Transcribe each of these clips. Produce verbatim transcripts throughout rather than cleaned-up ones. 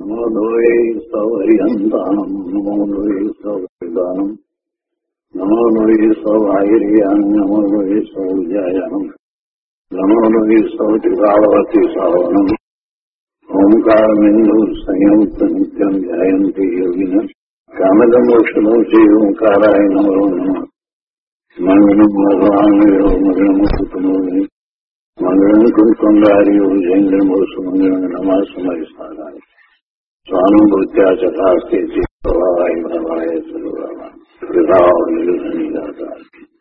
નમો લોહે સૌહરિહંતાનમ નમો લોહે સૌદાનમ નમો લોહે સૌઆયર્યાન નમો લોહે સૌજાયાનમ નમો લોહે સૌત્રિકાળવતી સાવનમ ઓમકાર બિંદુ સંયુક્ત નિત્યમ ધ્યાયંતિ યોગિન કામદમોક્ષમોચે ઓંકારાય નમો નમઃ મંગલમ ભગવાન મંગલમ કુટુંબોને મંગલમ કુંકુંડારીઓ જૈન્દ્રમો સુમંગલમ નમઃ સમયસ્થાનાય સ્વાનુભૂત્યા ચકાસ્તે ચિત્તવાય ભવાય સર્વવા કૃપાઓ નિર્ધનિદાતા.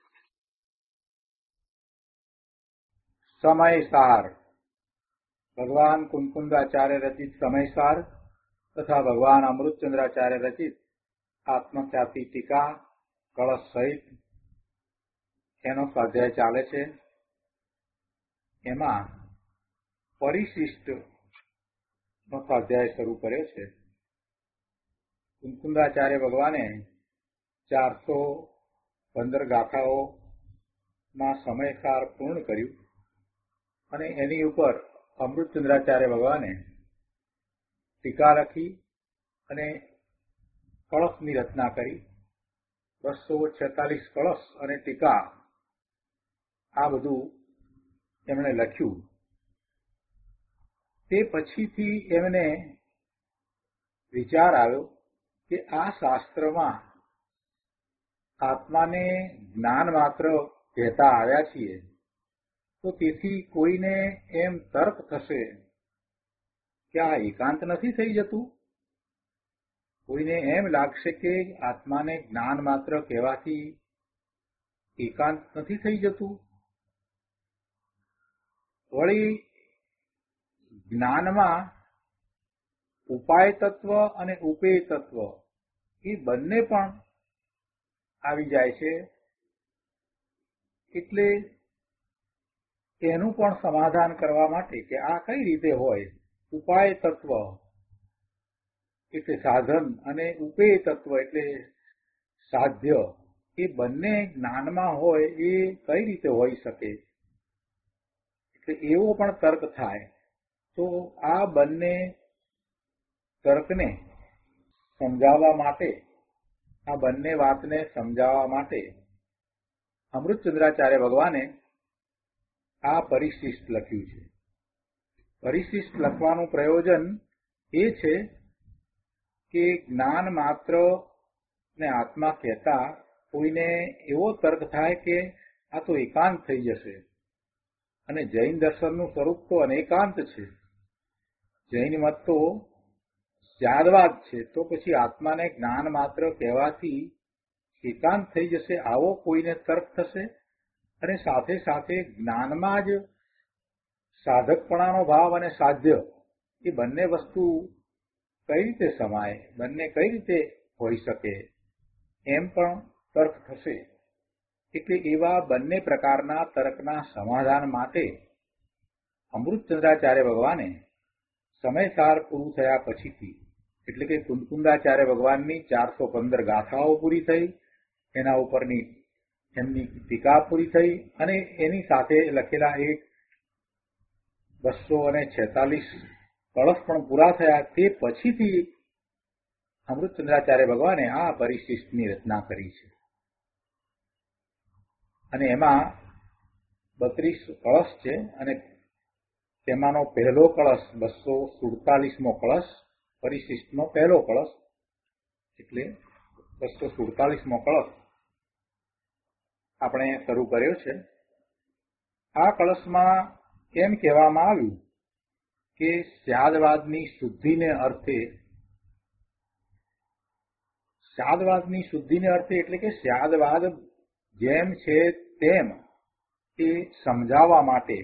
સમયસાર ભગવાન કુંકુંદાચાર્ય રચિત સમયસાર તથા ભગવાન અમૃતચંદ્રાચાર્ય રચિત આત્મખ્યાતિ ટીકા કળશ સહિત એનો સ્વાધ્યાય ચાલે છે. એમાં પરિશિષ્ટ નો સ્વાધ્યાય શરૂ કર્યો છે. કુંકુંદાચાર્ય ભગવાને ચારસો પંદર ગાથાઓમાં સમયસાર પૂર્ણ કર્યું અને એની ઉપર અમૃતચંદ્રાચાર્ય ભગવાને ટીકા લખી અને કળશની રચના કરી. બસો છેતાલીસ કળશ અને ટીકા આ બધું એમણે લખ્યું. તે પછીથી એમને વિચાર આવ્યો કે આ શાસ્ત્રમાં આત્માને જ્ઞાન માત્ર કહેતા આવ્યા છીએ તો તેથી કોઈને એમ તર્ક થશે કે આ એકાંત નથી થઈ જતું. કોઈને એમ લાગશે કે આત્માને જ્ઞાન માત્ર કહેવાથી એકાંત નથી થઈ જતું. વળી જ્ઞાનમાં ઉપાય તત્વ અને ઉપેય તત્વ એ બંને પણ આવી જાય છે. એટલે એનું પણ સમાધાન કરવા માટે કે આ કઈ રીતે હોય, ઉપાય તત્વ એટલે સાધન અને ઉપેય તત્વ એટલે સાધ્ય એ બંને જ્ઞાનમાં હોય એ કઈ રીતે હોઈ શકે, એટલે એવો પણ તર્ક થાય. તો આ બંને તર્કને સમજાવવા માટે, આ બંને વાતને સમજાવવા માટે અમૃતચંદ્રાચાર્ય ભગવાને આ પરિશિષ્ટ લખ્યું છે. પરિશિષ્ટ લખવાનું પ્રયોજન એ છે કે જ્ઞાન માત્ર ને આત્મા કહેતા કોઈને એવો તર્ક થાય કે આ તો એકાંત થઈ જશે. અને જૈન દર્શનનું સ્વરૂપ તો અનેકાંત છે. જૈન મત તો સ્યાદવાદ છે. તો પછી આત્માને જ્ઞાન માત્ર કહેવાથી એકાંત થઈ જશે આવો કોઈને તર્ક થશે. અને સાથે સાથે જ્ઞાનમાં જ સાધકપણાનો ભાવ અને સાધ્ય એ બંને વસ્તુ કઈ રીતે સમાય, બંને કઈ રીતે હોઈ શકે એમ પણ તર્ક થશે. એટલે એવા બંને પ્રકારના તર્કના સમાધાન માટે અમૃતચંદ્રાચાર્ય ભગવાને સમયસાર પૂરું થયા પછીથી, એટલે કે કુંકુંદાચાર્ય ભગવાનની ચારસો પંદર ગાથાઓ પૂરી થઈ, એના ઉપરની એમની ટીકા પૂરી થઈ અને એની સાથે લખેલા એક બસો અને છેતાલીસ કળશ પણ પૂરા થયા. તે પછીથી અમૃતચંદ્રાચાર્ય ભગવાને આ પરિશિષ્ટની રચના કરી છે. અને એમાં બત્રીસ કળશ છે અને તેમાંનો પહેલો કળશ બસો સુડતાલીસમો કળશ, પરિશિષ્ટનો પહેલો કળશ એટલે બસો સુડતાલીસમો કળશ આપણે શરૂ કર્યો છે. આ કળશમાં એમ કહેવામાં આવ્યું કે સ્યાદવાદની શુદ્ધિને અર્થે, સ્યાદવાદની શુદ્ધિને અર્થે એટલે કે સ્યાદવાદ જેમ છે તેમ એ સમજાવવા માટે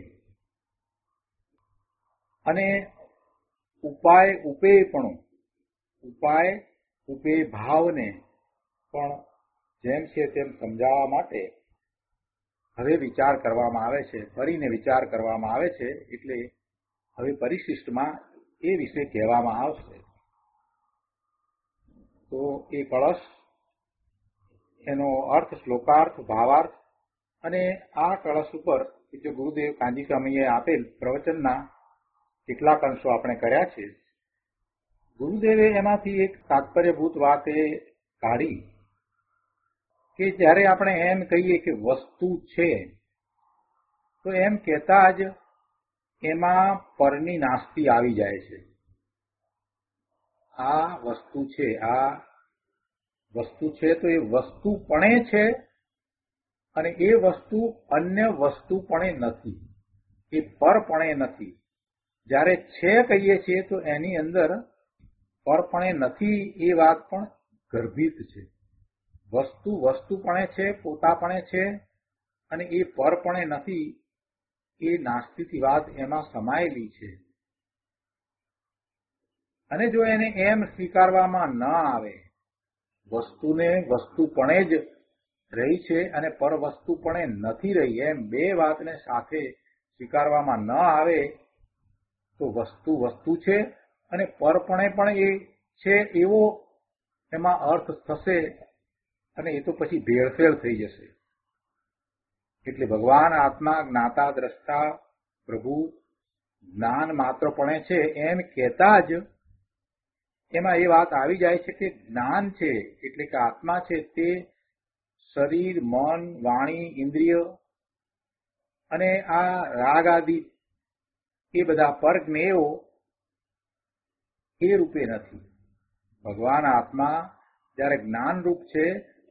અને ઉપાય ઉપેયપણું, ઉપાય ઉપેય ભાવને પણ જેમ છે તેમ સમજાવવા માટે હવે વિચાર કરવામાં આવે છે, ફરીને વિચાર કરવામાં આવે છે. એટલે હવે પરિશિષ્ટમાં એ વિશે કહેવામાં આવશે. તો એ કળશ, એનો અર્થ, શ્લોકાર્થ, ભાવાર્થ અને આ કળશ ઉપર પૂજ્ય ગુરુદેવ કાંજી સ્વામીએ આપેલ પ્રવચનના કેટલાક અંશો આપણે કર્યા છે. ગુરુદેવે એમાંથી એક તાત્પર્યભૂત વાત એ કાઢી કે જ્યારે આપણે એમ કહીએ કે વસ્તુ છે તો એમ કહેતા જ એમાં પરની નાસ્તી આવી જાય છે. આ વસ્તુ છે, આ વસ્તુ છે તો એ વસ્તુપણે છે અને એ વસ્તુ અન્ય વસ્તુપણે નથી, એ પરપણે નથી. જ્યારે છે કહીએ છીએ તો એની અંદર પરપણે નથી એ વાત પણ ગર્ભિત છે. વસ્તુ વસ્તુપણે છે, પોતાપણે છે અને એ પરપણે નથી એ નાસ્તિથી વાત એમાં સમાયેલી છે. અને જો એને એમ સ્વીકારવામાં ન આવે, વસ્તુને વસ્તુપણે જ રહી છે અને પર વસ્તુપણે નથી રહી, એમ બે વાતને સાથે સ્વીકારવામાં ન આવે તો વસ્તુ વસ્તુ છે અને પરપણે પણ એ છે એવો એમાં અર્થ થશે અને એ તો પછી ભેળસેળ થઈ જશે. એટલે ભગવાન આત્મા જ્ઞાતા દ્રષ્ટા પ્રભુ જ્ઞાન માત્રપણે છે એમ કહેતા જ એમાં એ વાત આવી જાય છે કે જ્ઞાન છે એટલે કે આત્મા છે તે શરીર, મન, વાણી, ઇન્દ્રિય અને આ રાગ આદિ એ બધા પરજ્ઞેયો એ રૂપે નથી. ભગવાન આત્મા જ્યારે જ્ઞાનરૂપ છે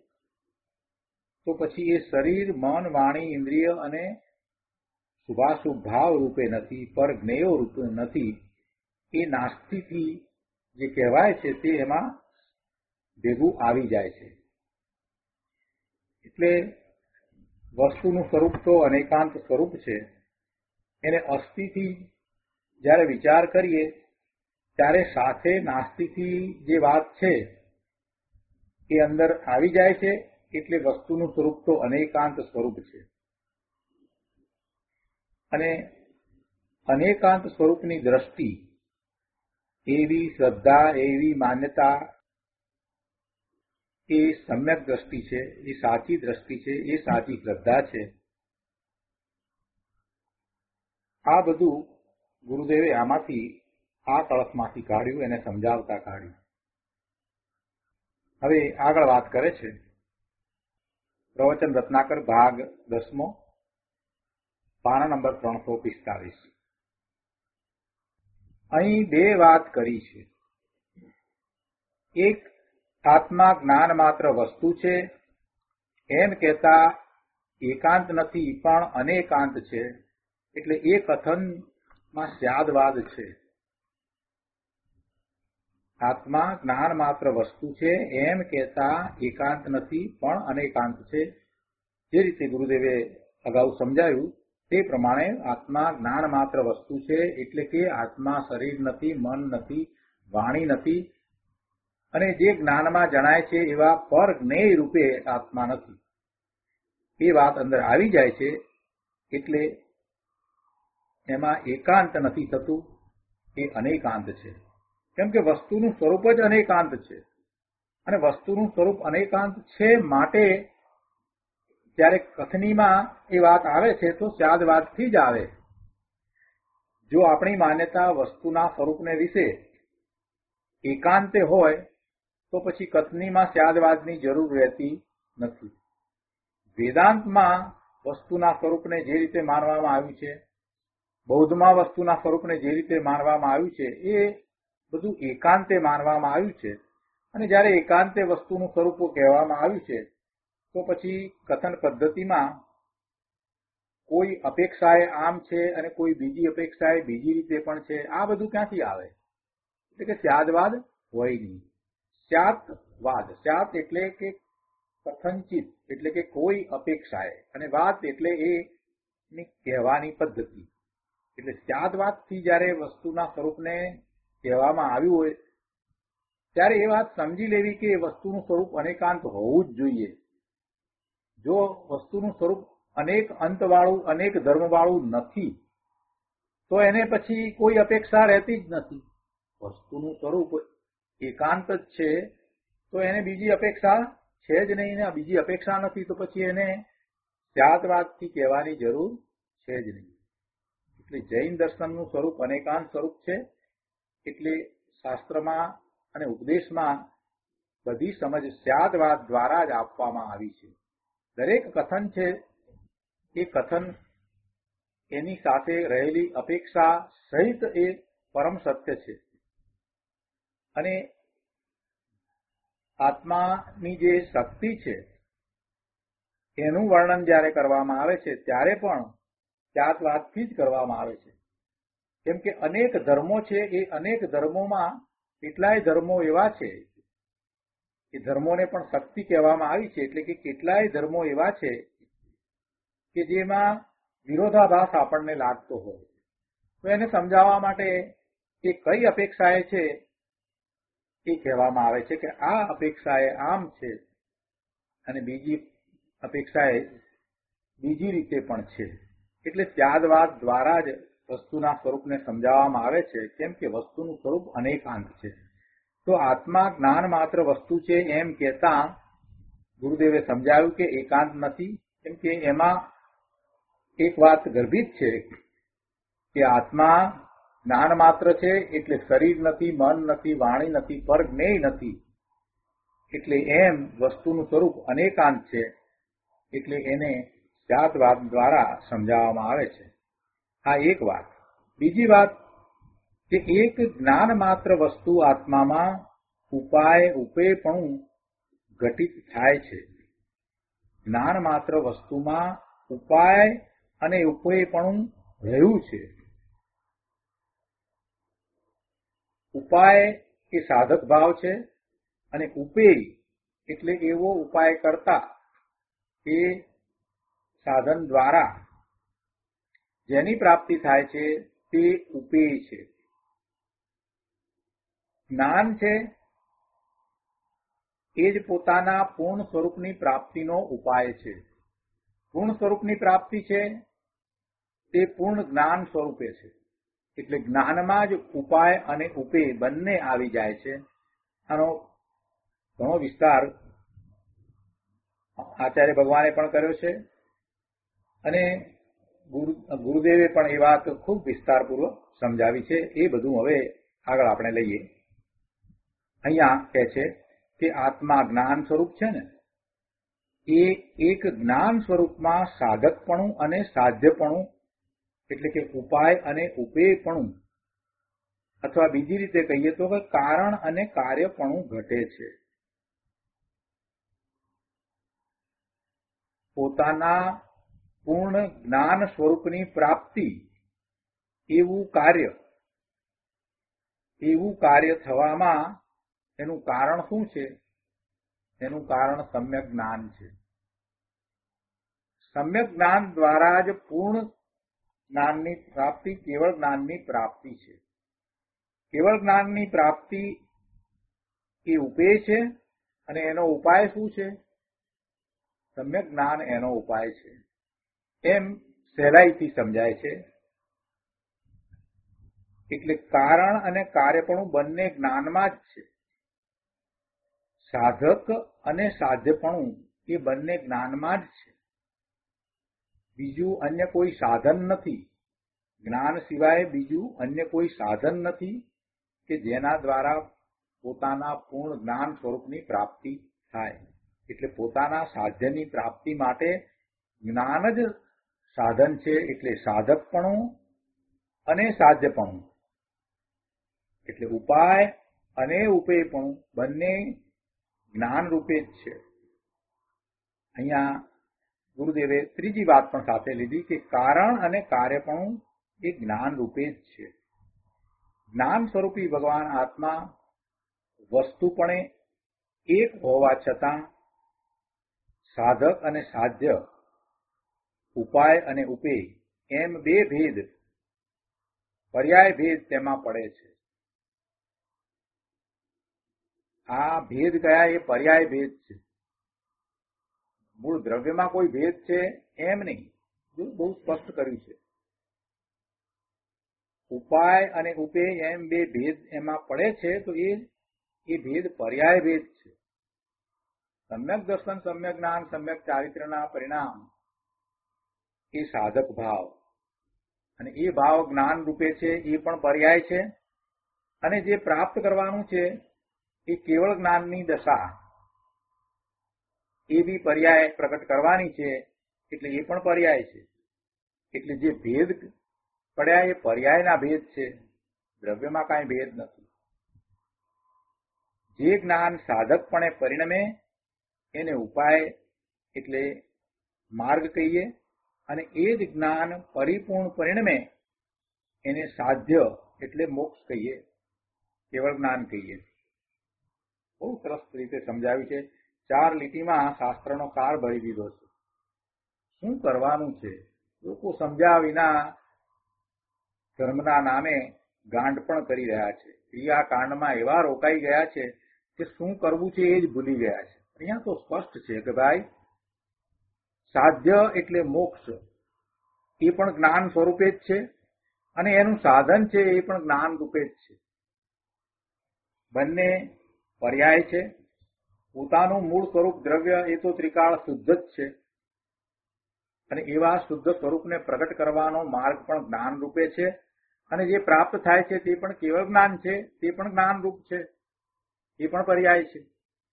તો પછી એ શરીર, મન, વાણી, ઇન્દ્રિય અને શુભાશુભ ભાવ રૂપે નથી, પરજ્ઞેયો રૂપે નથી. એ નાસ્તિથી જે કહેવાય છે તે એમાં ભેગું આવી જાય છે. એટલે વસ્તુનું સ્વરૂપ તો અનેકાંત સ્વરૂપ છે. એને અસ્થિથી જ્યારે વિચાર કરીએ ત્યારે સાથે નાસ્તિથી જે વાત છે એ અંદર આવી જાય છે. એટલે વસ્તુનું સ્વરૂપ તો અનેકાંત સ્વરૂપ છે. અને અનેકાંત સ્વરૂપની દ્રષ્ટિ એવી શ્રદ્ધા, એવી માન્યતા એ સમ્યક દ્રષ્ટિ છે, એ સાચી દ્રષ્ટિ છે, એ સાચી શ્રદ્ધા છે. આ બધું ગુરુદેવે આમાંથી આ કળશમાંથી કાઢ્યું, એને સમજાવતા કાઢ્યું. હવે આગળ વાત કરે છે પ્રવચન રત્નાકર ભાગ દસમો, પાના નંબર ત્રણસો પિસ્તાલીસ. અહીં બે વાત કરી છે. એક, આત્મા જ્ઞાન માત્ર વસ્તુ છે એમ કહેતા એકાંત નથી પણ અનેકાંત છે. એટલે એ કથનમાં સ્યાદવાદ છે. આત્મા જ્ઞાન માત્ર વસ્તુ છે એમ કહેતા એકાંત નથી પણ અનેકાંત છે. જે રીતે ગુરુદેવે અગાઉ સમજાયું તે પ્રમાણે આત્મા જ્ઞાન માત્ર વસ્તુ છે એટલે કે આત્મા શરીર નથી, મન નથી, વાણી નથી અને જે જ્ઞાનમાં જણાય છે એવા પર જ્ઞેય રૂપે આત્મા નથી. એ વાત અંદર આવી જાય છે એટલે એમાં એકાંત નથી થતું, એ અનેકાંત છે. કેમ કે વસ્તુનું સ્વરૂપ જ અનેકાંત છે અને વસ્તુનું સ્વરૂપ અનેકાંત છે માટે જ્યારે કથનીમાં એ વાત આવે છે તો સ્યાદવાદથી જ આવે. જો આપણી માન્યતા વસ્તુના સ્વરૂપને વિશે એકાંતે હોય તો પછી કથનીમાં સ્યાદવાદની જરૂર રહેતી નથી. વેદાંતમાં વસ્તુના સ્વરૂપને જે રીતે માનવામાં આવ્યું છે, બૌદ્ધમાં વસ્તુના સ્વરૂપને જે રીતે માનવામાં આવ્યું છે એ બધું એકાંતે માનવામાં આવ્યું છે. અને જ્યારે એકાંતે વસ્તુનું સ્વરૂપ કહેવામાં આવ્યું છે તો પછી કથન પદ્ધતિમાં કોઈ અપેક્ષાએ આમ છે અને કોઈ બીજી અપેક્ષાએ બીજી રીતે પણ છે. આ બધું ક્યાંથી આવે? એટલે કે સ્યાદવાદ હોય નહીં. સ્યાતવાદ, સ્યાત એટલે કે કથનચિત એટલે કે કોઈ અપેક્ષાએ, અને વાત એટલે એની કહેવાની પદ્ધતિ. એટલે સ્યાદવાદથી જ્યારે વસ્તુના સ્વરૂપને કહેવામાં આવ્યું હોય ત્યારે એ વાત સમજી લેવી કે એ વસ્તુનું સ્વરૂપ અનેકાંત હોવું જ જોઈએ. જો વસ્તુનું સ્વરૂપ અનેક અંતવાળું, અનેક ધર્મવાળું નથી તો એને પછી કોઈ અપેક્ષા રહેતી જ નથી. વસ્તુનું સ્વરૂપ એકાંત જ છે તો એને બીજી અપેક્ષા છે જ નહીં ને બીજી અપેક્ષા નથી તો પછી એને સ્યાદવાદથી કહેવાની જરૂર છે જ નહીં. એટલે જૈન દર્શનનું સ્વરૂપ અનેકાંત સ્વરૂપ છે એટલે શાસ્ત્રમાં અને ઉપદેશમાં બધી સમજ સ્યાદવાદ દ્વારા જ આપવામાં આવી છે. દરેક કથન છે એ કથન એની સાથે રહેલી અપેક્ષા સહિત એ પરમ સત્ય છે. અને આત્માની જે શક્તિ છે એનું વર્ણન જ્યારે કરવામાં આવે છે ત્યારે પણ સ્યાદવાદથી જ કરવામાં આવે છે. કેમ કે અનેક ધર્મો છે, એ અનેક ધર્મોમાં કેટલાય ધર્મો એવા છે, એ ધર્મોને પણ શક્તિ કહેવામાં આવી છે. એટલે કે કેટલાય ધર્મો એવા છે કે જેમાં વિરોધાભાસ આપણને લાગતો હોય, તો એને સમજાવવા માટે એ કઈ અપેક્ષાએ છે એ કહેવામાં આવે છે કે આ અપેક્ષાએ આમ છે અને બીજી અપેક્ષાએ બીજી રીતે પણ છે. એટલે ત્યાદવાદ દ્વારા જ વસ્તુના સ્વરૂપને સમજાવવામાં આવે છે. કેમ કે વસ્તુનું સ્વરૂપ અનેકાંત છે. તો આત્મા જ્ઞાન માત્ર વસ્તુ છે એમ કહેતા ગુરુદેવે સમજાવ્યું કે એકાંત નથી. કેમ કે એમાં એક વાત ગર્ભિત છે કે આત્મા જ્ઞાન માત્ર છે, એટલે શરીર નથી, મન નથી, વાણી નથી, પર જ્ઞેય નથી. એટલે એમ વસ્તુનું સ્વરૂપ અનેકાંત છે. એટલે એને સ્યાદવાદ દ્વારા સમજાવવામાં આવે છે. આ એક વાત. બીજી વાત કે એક જ્ઞાન માત્ર વસ્તુ આત્મામાં ઉપાય ઉપેયપણું ઘટિત થાય છે. જ્ઞાન માત્ર વસ્તુમાં ઉપાય અને ઉપેયપણું રહ્યું છે. ઉપાય એ સાધક ભાવ છે અને ઉપેય એટલે એવો ઉપાય કરતા એ સાધન દ્વારા જેની પ્રાપ્તિ થાય છે તે ઉપેય છે. જ્ઞાન છે એ જ પોતાના પૂર્ણ સ્વરૂપની પ્રાપ્તિનો ઉપાય છે. પૂર્ણ સ્વરૂપની પ્રાપ્તિ છે તે પૂર્ણ જ્ઞાન સ્વરૂપે છે. એટલે જ્ઞાનમાં જ ઉપાય અને ઉપેય બંને આવી જાય છે. આનો ઘણો વિસ્તાર આચાર્ય ભગવાને પણ કર્યો છે અને ગુરુદેવે પણ એ વાત ખૂબ વિસ્તારપૂર્વક સમજાવી છે. એ બધું હવે આગળ આપણે લઈએ. અહીંયા કહે છે કે આત્મા જ્ઞાન સ્વરૂપ છે ને, એ એક જ્ઞાન સ્વરૂપમાં સાધકપણું અને સાધ્યપણું એટલે કે ઉપાય અને ઉપેયપણું, અથવા બીજી રીતે કહીએ તો કે કારણ અને કાર્યપણું ઘટે છે. પોતાના પૂર્ણ જ્ઞાન સ્વરૂપની પ્રાપ્તિ એવું કાર્ય એવું કાર્ય થવામાં એનું કારણ શું છે? એનું કારણ સમ્યક જ્ઞાન છે. સમ્યક જ્ઞાન દ્વારા જ પૂર્ણ જ્ઞાનની પ્રાપ્તિ કેવળ જ્ઞાનની પ્રાપ્તિ છે. કેવળ જ્ઞાનની પ્રાપ્તિ એ ઉપેય છે અને એનો ઉપાય શું છે? સમ્યક જ્ઞાન એનો ઉપાય છે. એમ સહેલાઈથી સમજાય છે. એટલે કારણ અને કાર્યપણું બંને જ્ઞાનમાં જ છે. સાધક અને સાધ્યપણું એ બંને જ્ઞાનમાં જ છે. બીજું અન્ય કોઈ સાધન નથી. જ્ઞાન સિવાય બીજું અન્ય કોઈ સાધન નથી કે જેના દ્વારા પોતાના પૂર્ણ જ્ઞાન સ્વરૂપની પ્રાપ્તિ થાય. એટલે પોતાના સાધ્યની પ્રાપ્તિ માટે જ્ઞાન જ સાધન છે. એટલે સાધકપણું અને સાધ્યપણું એટલે ઉપાય અને ઉપેયપણું બંને જ્ઞાન રૂપે જ છે. અહીંયા ગુરુદેવે ત્રીજી વાત પણ સાથે લીધી કે કારણ અને કાર્યપણું એ જ્ઞાન રૂપે જ છે. જ્ઞાન સ્વરૂપી ભગવાન આત્મા વસ્તુપણે એક હોવા છતાં સાધક અને સાધ્ય, ઉપાય અને ઉપેય એમ બે ભેદ, પર્યાય ભેદ તેમાં પડે છે. આ ભેદ કયા? એ પર્યાય ભેદ છે. મૂળ દ્રવ્યમાં કોઈ ભેદ છે એમ નહીં, બહુ સ્પષ્ટ કર્યું છે. ઉપાય અને ઉપેય એમ બે ભેદ એમાં પડે છે, તો એ એ ભેદ પર્યાય ભેદ છે. સમ્યક દર્શન, સમ્યક જ્ઞાન, સમ્યક ચારિત્રના પરિણામ એ સાધક ભાવ, અને એ ભાવ જ્ઞાન રૂપે છે, એ પણ પર્યાય છે. અને જે પ્રાપ્ત કરવાનું છે એ કેવળ જ્ઞાનની દશા એ બી પર્યાય પ્રગટ કરવાની છે, એટલે એ પણ પર્યાય છે. એટલે જે ભેદ પડ્યા એ પર્યાયના ભેદ છે, દ્રવ્યમાં કાંઈ ભેદ નથી. જે જ્ઞાન સાધકપણે પરિણમે એને ઉપાય એટલે માર્ગ કહીએ, અને એ જ જ્ઞાન પરિપૂર્ણ પરિણમે એને સાધ્ય એટલે મોક્ષ કહીએ, કેવળ જ્ઞાન કહીએ. બહુ સરસ રીતે સમજાવ્યું છે. ચાર લીટીમાં શાસ્ત્રનો કાર ભરી દીધો છે. શું કરવાનું છે? લોકો સમજ્યા વિના ધર્મના નામે ગાંડ પણ કરી રહ્યા છે. ક્રિયાકાંડમાં એવા રોકાઈ ગયા છે કે શું કરવું છે એ જ ભૂલી ગયા છે. અહીંયા તો સ્પષ્ટ છે કે ભાઈ સાધ્ય એટલે મોક્ષ એ પણ જ્ઞાન સ્વરૂપે જ છે, અને એનું સાધન છે એ પણ જ્ઞાન રૂપે જ છે. બંને પર્યાય છે. પોતાનું મૂળ સ્વરૂપ દ્રવ્ય એ તો ત્રિકાળ શુદ્ધ જ છે, અને એવા શુદ્ધ સ્વરૂપને પ્રગટ કરવાનો માર્ગ પણ જ્ઞાન રૂપે છે, અને જે પ્રાપ્ત થાય છે તે પણ કેવળ જ્ઞાન છે, તે પણ જ્ઞાન રૂપ છે, એ પણ પર્યાય છે.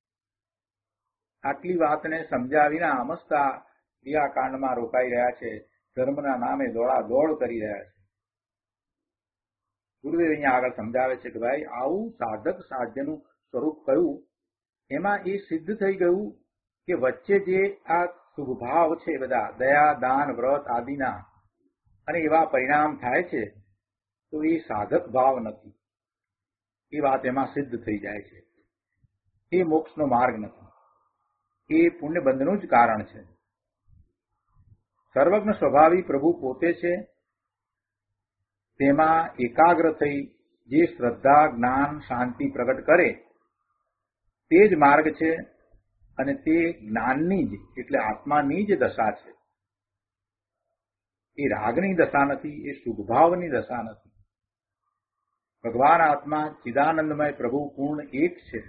આટલી વાતને સમજ્યા વિના અમસ્તા ક્રિયાકાંડમાં રોકાઈ રહ્યા છે, ધર્મના નામે દોડા દોડ કરી રહ્યા છે. ગુરુદેવ અહીંયા આગળ સમજાવે છે કે ભાઈ આવું સાધક સાધ્યનું સ્વરૂપ કયું, એમાં એ સિદ્ધ થઈ ગયું કે વચ્ચે જે આ શુભભાવ છે બધા દયા દાન વ્રત આદિના, અને એવા પરિણામ થાય છે તો એ સાધક ભાવ નથી. એ વાત એમાં સિદ્ધ થઈ જાય છે. એ મોક્ષનો માર્ગ નથી, એ પુણ્યબંધનું જ કારણ છે. સર્વજ્ઞ સ્વભાવી પ્રભુ પોતે છે, તેમાં એકાગ્ર થઈ જે શ્રદ્ધા જ્ઞાન શાંતિ પ્રગટ કરે તે જ માર્ગ છે, અને તે જ્ઞાનની જ એટલે આત્માની જ દશા છે. એ રાગની દશા નથી, એ શુભભાવની દશા નથી. ભગવાન આત્મા ચિદાનંદમય પ્રભુ પૂર્ણ એક છે.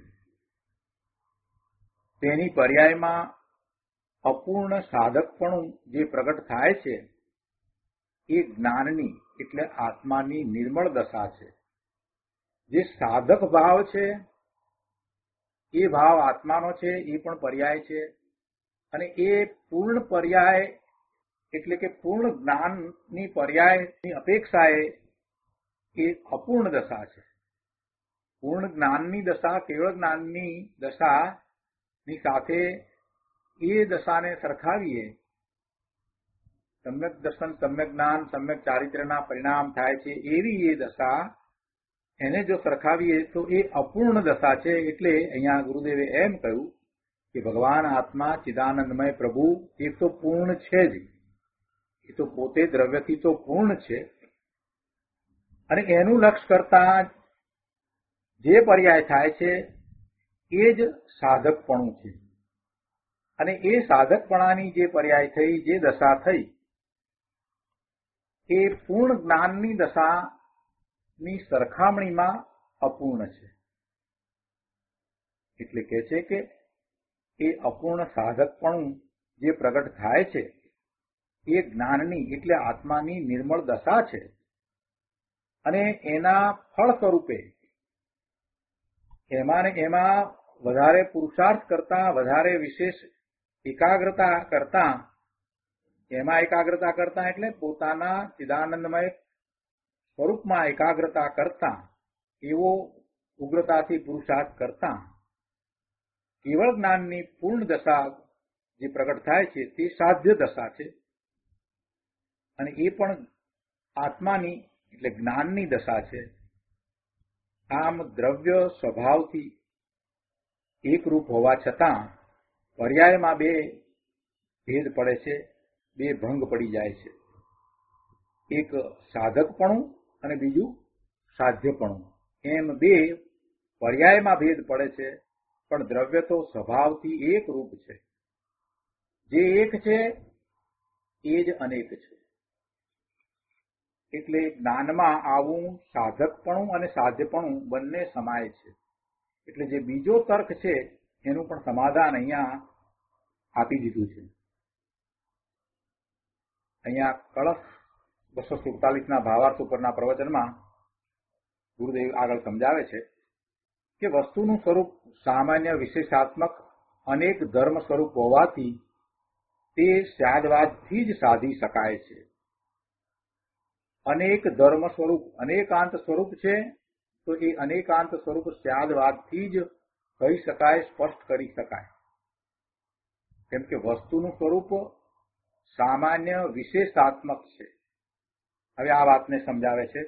તેની પર્યાયમાં અપૂર્ણ સાધકપણું જે પ્રગટ થાય છે એ જ્ઞાનની એટલે આત્માની નિર્મળ દશા છે. જે સાધક ભાવ છે એ ભાવ આત્માનો છે, એ પણ પર્યાય છે, અને એ પૂર્ણ પર્યાય એટલે કે પૂર્ણ જ્ઞાનની પર્યાયની અપેક્ષાએ એ અપૂર્ણ દશા છે. પૂર્ણ જ્ઞાનની દશા કેવળ જ્ઞાનની દશાની સાથે એ દશાને સરખાવીએ, સમ્યક દર્શન સમ્યક જ્ઞાન સમ્યક ચારિત્ર્યના પરિણામ થાય છે એવી એ દશા, એને જો સરખાવીએ તો એ અપૂર્ણ દશા છે. એટલે અહીંયા ગુરુદેવે એમ કહ્યું કે ભગવાન આત્મા ચિદાનંદમય પ્રભુ એ તો પૂર્ણ છે જ, એ તો પોતે દ્રવ્યથી તો પૂર્ણ છે, અને એનું લક્ષ્ય કરતા જે પર્યાય થાય છે એ જ સાધકપણું છે. અને એ સાધકપણાની જે પર્યાય થઈ, જે દશા થઈ, એ પૂર્ણ જ્ઞાનની દશાની સરખામણીમાં અપૂર્ણ છે. એટલે કે છે કે એ અપૂર્ણ સાધકપણું જે પ્રગટ થાય છે એ જ્ઞાનની એટલે આત્માની નિર્મળ દશા છે, અને એના ફળ સ્વરૂપે એમાં ને એમાં વધારે પુરુષાર્થ કરતા, વધારે વિશેષ એકાગ્રતા કરતા, એમાં એકાગ્રતા કરતા એટલે પોતાના ચિદાનંદમય સ્વરૂપમાં એકાગ્રતા કરતા, એવો ઉગ્રતાથી પુરુષાર્થ કરતા કેવળ જ્ઞાનની પૂર્ણ દશા જે પ્રગટ થાય છે તે સાધ્ય દશા છે, અને એ પણ આત્માની એટલે જ્ઞાનની દશા છે. આમ દ્રવ્ય સ્વભાવથી એકરૂપ હોવા છતાં પર્યાયમાં બે ભેદ પડે છે, બે ભંગ પડી જાય છે. એક સાધકપણું અને બીજું સાધ્યપણું, એમ બે પર્યાયમાં ભેદ પડે છે, પણ દ્રવ્ય તો સ્વભાવથી એક રૂપ છે. જે એક છે એ જ અનેક છે. એટલે જ્ઞાનમાં આવું સાધકપણું અને સાધ્યપણું બંને સમાય છે. એટલે જે બીજો તર્ક છે એનું પણ સમાધાન અહીંયા આપી દીધું છે. અહીંયા કળશ બસો સુડતાલીસ ના ભાવાર્થ ઉપરના પ્રવચનમાં ગુરુદેવ આગળ સમજાવે છે કે વસ્તુનું સ્વરૂપ સામાન્ય વિશેષાત્મક અનેક ધર્મ સ્વરૂપ હોવાથી તે સ્યાદવાદથી જ સાધી શકાય છે. અનેક ધર્મ સ્વરૂપ અનેકાંત સ્વરૂપ છે, તો એ અનેકાંત સ્વરૂપ સ્યાદવાદથી જ કહી શકાય, સ્પષ્ટ કરી શકાય. કેમ કે વસ્તુનું સ્વરૂપ સામાન્ય વિશેષાત્મક છે. હવે આ વાતને સમજાવે છે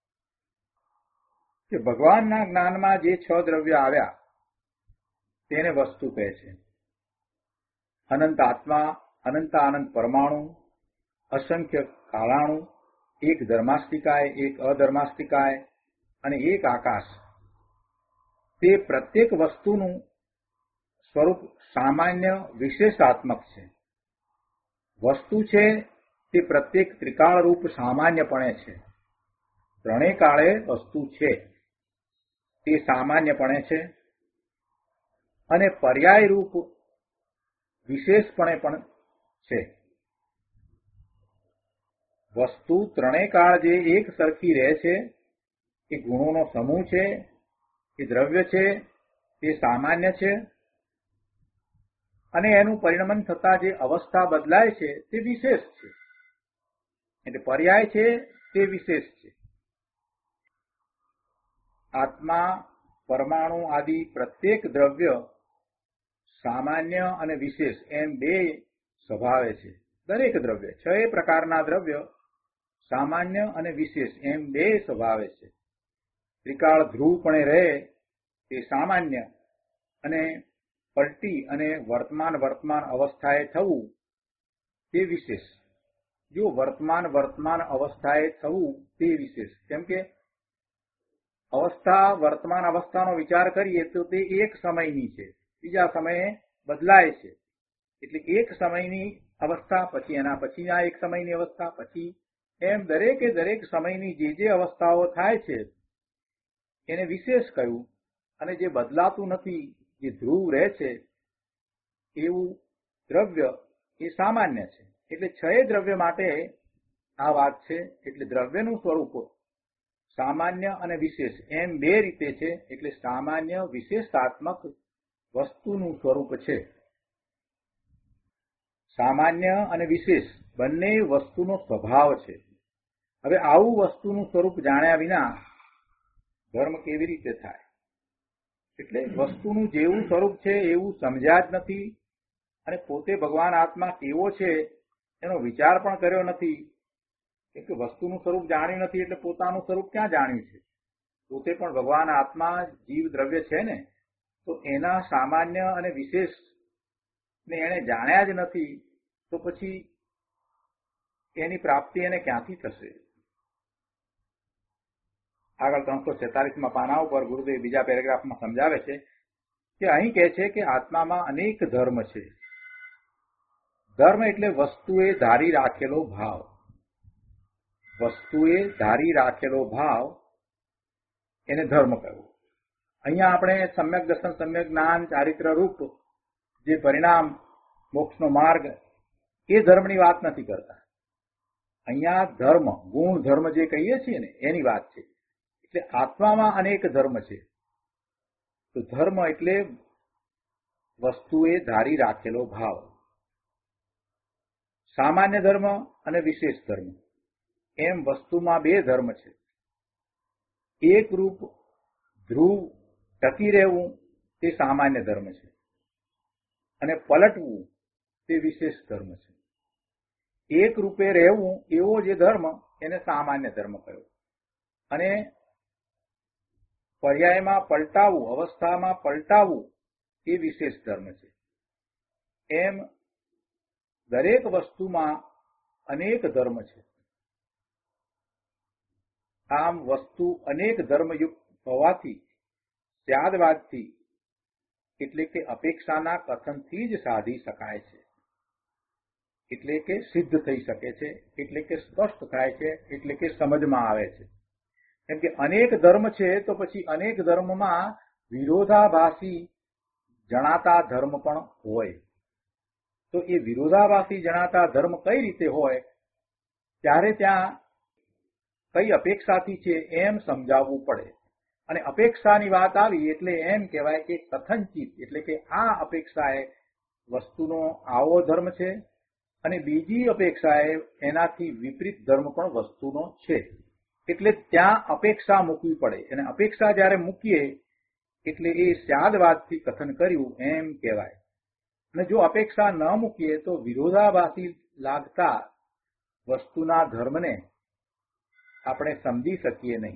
કે ભગવાનના જ્ઞાનમાં જે છ દ્રવ્ય આવ્યા તેને વસ્તુ કહે છે. અનંત આત્મા, અનંત આનંદ પરમાણુ, અસંખ્ય કાળાણુ, એક ધર્માસ્તિકાય, એક અધર્માસ્તિકાય અને એક આકાશ, તે પ્રત્યેક વસ્તુનું સ્વરૂપ સામાન્ય વિશેષાત્મક છે. વસ્તુ છે તે પ્રત્યેક ત્રિકાળ રૂપ સામાન્યપણે છે. ત્રણેય કાળે વસ્તુ છે તે સામાન્યપણે છે અને પર્યાય રૂપ વિશેષપણે પણ છે. વસ્તુ ત્રણેય કાળ જે એક સરખી રહે છે એ ગુણોનો સમૂહ છે, એ દ્રવ્ય છે, તે સામાન્ય છે અને એનું પરિણમન થતા જે અવસ્થા બદલાય છે તે વિશેષ છે. એટલે પર્યાય છે તે વિશેષ છે. આત્મા, પરમાણુ આદિ પ્રત્યેક દ્રવ્ય સામાન્ય અને વિશેષ એમ બે સ્વભાવે છે. દરેક દ્રવ્ય, છ એ પ્રકારના દ્રવ્ય સામાન્ય અને વિશેષ એમ બે સ્વભાવે છે. ત્રિકાળ ધ્રુવપણે રહે તે સામાન્ય અને પલટી અને વર્તમાન વર્તમાન અવસ્થાએ થવું તે વિશેષ. જો વર્તમાન વર્તમાન અવસ્થાએ થવું તે વિશેષ. કેમ કે અવસ્થા વર્તમાન અવસ્થાનો વિચાર કરીએ તો તે એક સમયની છે, બીજા સમયે બદલાય છે. એટલે એક સમયની અવસ્થા, પછી એના પછીના એક સમયની અવસ્થા, પછી એમ દરેકે દરેક સમયની જે જે અવસ્થાઓ થાય છે એને વિશેષ કહ્યું. અને જે બદલાતું નથી, જે ધ્રુવ રહે છે એવું દ્રવ્ય એ સામાન્ય છે. એટલે છ દ્રવ્ય માટે આ વાત છે. એટલે દ્રવ્યનું સ્વરૂપ સામાન્ય અને વિશેષ એમ બે રીતે છે. એટલે સામાન્ય વિશેષાત્મક વસ્તુનું સ્વરૂપ છે. સામાન્ય અને વિશેષ બંને વસ્તુનો સ્વભાવ છે. હવે આવું વસ્તુનું સ્વરૂપ જાણ્યા વિના ધર્મ કેવી રીતે થાય? એટલે વસ્તુનું જેવું સ્વરૂપ છે એવું સમજ્યા જ નથી અને પોતે ભગવાન આત્મા કેવો છે એનો વિચાર પણ કર્યો નથી. કેમ કે વસ્તુનું સ્વરૂપ જાણ્યું નથી એટલે પોતાનું સ્વરૂપ ક્યાં જાણ્યું છે? પોતે પણ ભગવાન આત્મા જીવ દ્રવ્ય છે ને, તો એના સામાન્ય અને વિશેષ ને એને જાણ્યા જ નથી, તો પછી એની પ્રાપ્તિ એને ક્યાંથી થશે? આગળ ત્રણસો છેતાલીસમાં પાના ઉપર ગુરુદેવ બીજા પેરેગ્રાફમાં સમજાવે છે કે અહીં કહે છે કે આત્મામાં અનેક ધર્મ છે. ધર્મ એટલે વસ્તુએ ધારી રાખેલો ભાવ. વસ્તુએ ધારી રાખેલો ભાવ એને ધર્મ કહેવું. અહીંયા આપણે સમ્યક દર્શન, સમ્યક જ્ઞાન, ચારિત્ર રૂપ જે પરિણામ, મોક્ષનો માર્ગ, એ ધર્મની વાત નથી કરતા. અહીંયા ધર્મ, ગુણ ધર્મ જે કહીએ છીએ ને એની વાત છે. એટલે આત્મામાં અનેક ધર્મ છે. તો ધર્મ એટલે વસ્તુએ ધારી રાખેલો ભાવ. સામાન્ય ધર્મ અને વિશેષ ધર્મ એમ વસ્તુમાં બે ધર્મ છે. એક રૂપ ધ્રુવ ટકી રહેવું તે સામાન્ય ધર્મ છે અને પલટવું તે વિશેષ ધર્મ છે. એક રૂપે રહેવું એવો જે ધર્મ એને સામાન્ય ધર્મ કહ્યો અને પર્યાયમાં પલટાવું, અવસ્થામાં પલટાવું એ વિશેષ ધર્મ છે. એમ દરેક વસ્તુમાં અનેક ધર્મ છે. આમ વસ્તુ અનેક ધર્મયુક્ત હોવાથી સ્યાદવાદથી એટલે કે અપેક્ષાના કથનથી જ સાધી શકાય છે. એટલે કે સિદ્ધ થઈ શકે છે, એટલે કે સ્પષ્ટ થાય છે, એટલે કે સમજમાં આવે છે. કેમ કે અનેક ધર્મ છે તો પછી અનેક ધર્મમાં વિરોધાભાસી જણાતા ધર્મ પણ હોય. તો એ વિરોધાભાસી જણાતા ધર્મ કઈ રીતે હોય, ત્યારે ત્યાં કઈ અપેક્ષાથી છે એમ સમજાવવું પડે. અને અપેક્ષાની વાત આવી એટલે એમ કહેવાય કે કથનચિત, એટલે કે આ અપેક્ષા એ વસ્તુનો આવો ધર્મ છે અને બીજી અપેક્ષા એ એનાથી વિપરીત ધર્મ પણ વસ્તુનો છે. એટલે ત્યાં અપેક્ષા મૂકવી પડે અને અપેક્ષા જ્યારે મૂકીએ એટલે એ સ્યાદવાદથી કથન કર્યું એમ કહેવાય. અને જો અપેક્ષા ન મૂકીએ તો વિરોધાભાસી લાગતા વસ્તુના ધર્મને આપણે સમજી શકીએ નહીં.